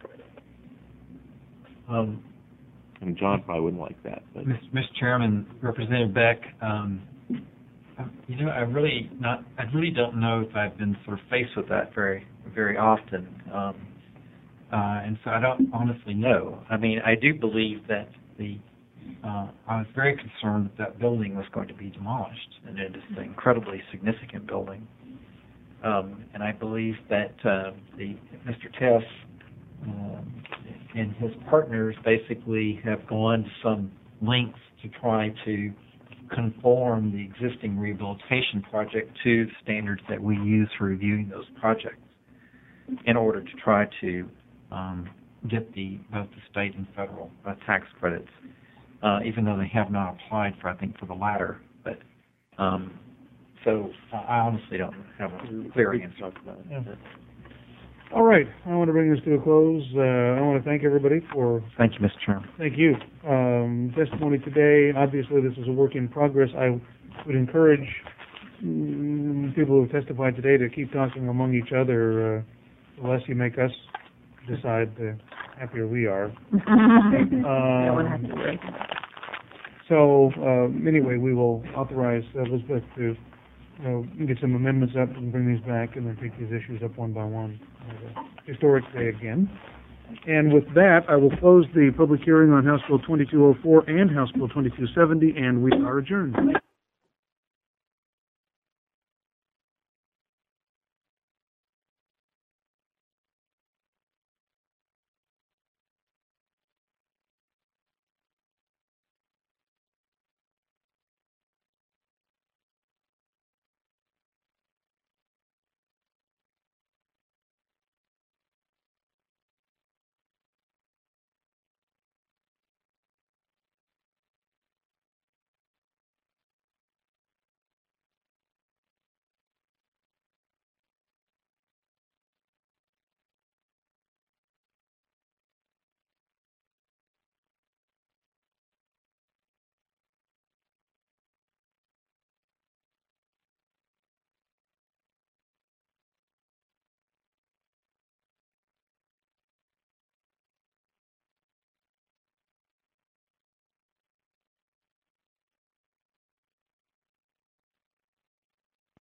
Um, I mean, John probably wouldn't like that, but Mister Chairman, Representative Beck, um, you know, I really not, I really don't know if I've been sort of faced with that very, very often, um, uh, and so I don't honestly know. I mean, I do believe that the, uh, I was very concerned that that building was going to be demolished, and it is an incredibly significant building, um, and I believe that uh, the Mister Tess um, and his partners basically have gone to some lengths to try to conform the existing rehabilitation project to the standards that we use for reviewing those projects in order to try to um, get the both the state and federal uh, tax credits, uh, even though they have not applied for, I think, for the latter. But um, so uh, I honestly don't have a clear answer. Yeah. All right, I want to bring this to a close. Uh, I want to thank everybody for... Thank you, Mister Chairman. Thank you. Um, testimony today, obviously this is a work in progress. I would encourage mm, people who have testified today to keep talking among each other. Uh, the less you make us decide, the happier we are. um, so, uh, anyway, we will authorize Elizabeth to you know, get some amendments up and bring these back and then take these issues up one by one. Uh, historic day again. And with that, I will close the public hearing on House Bill twenty-two oh four and House Bill twenty-two seventy, and we are adjourned.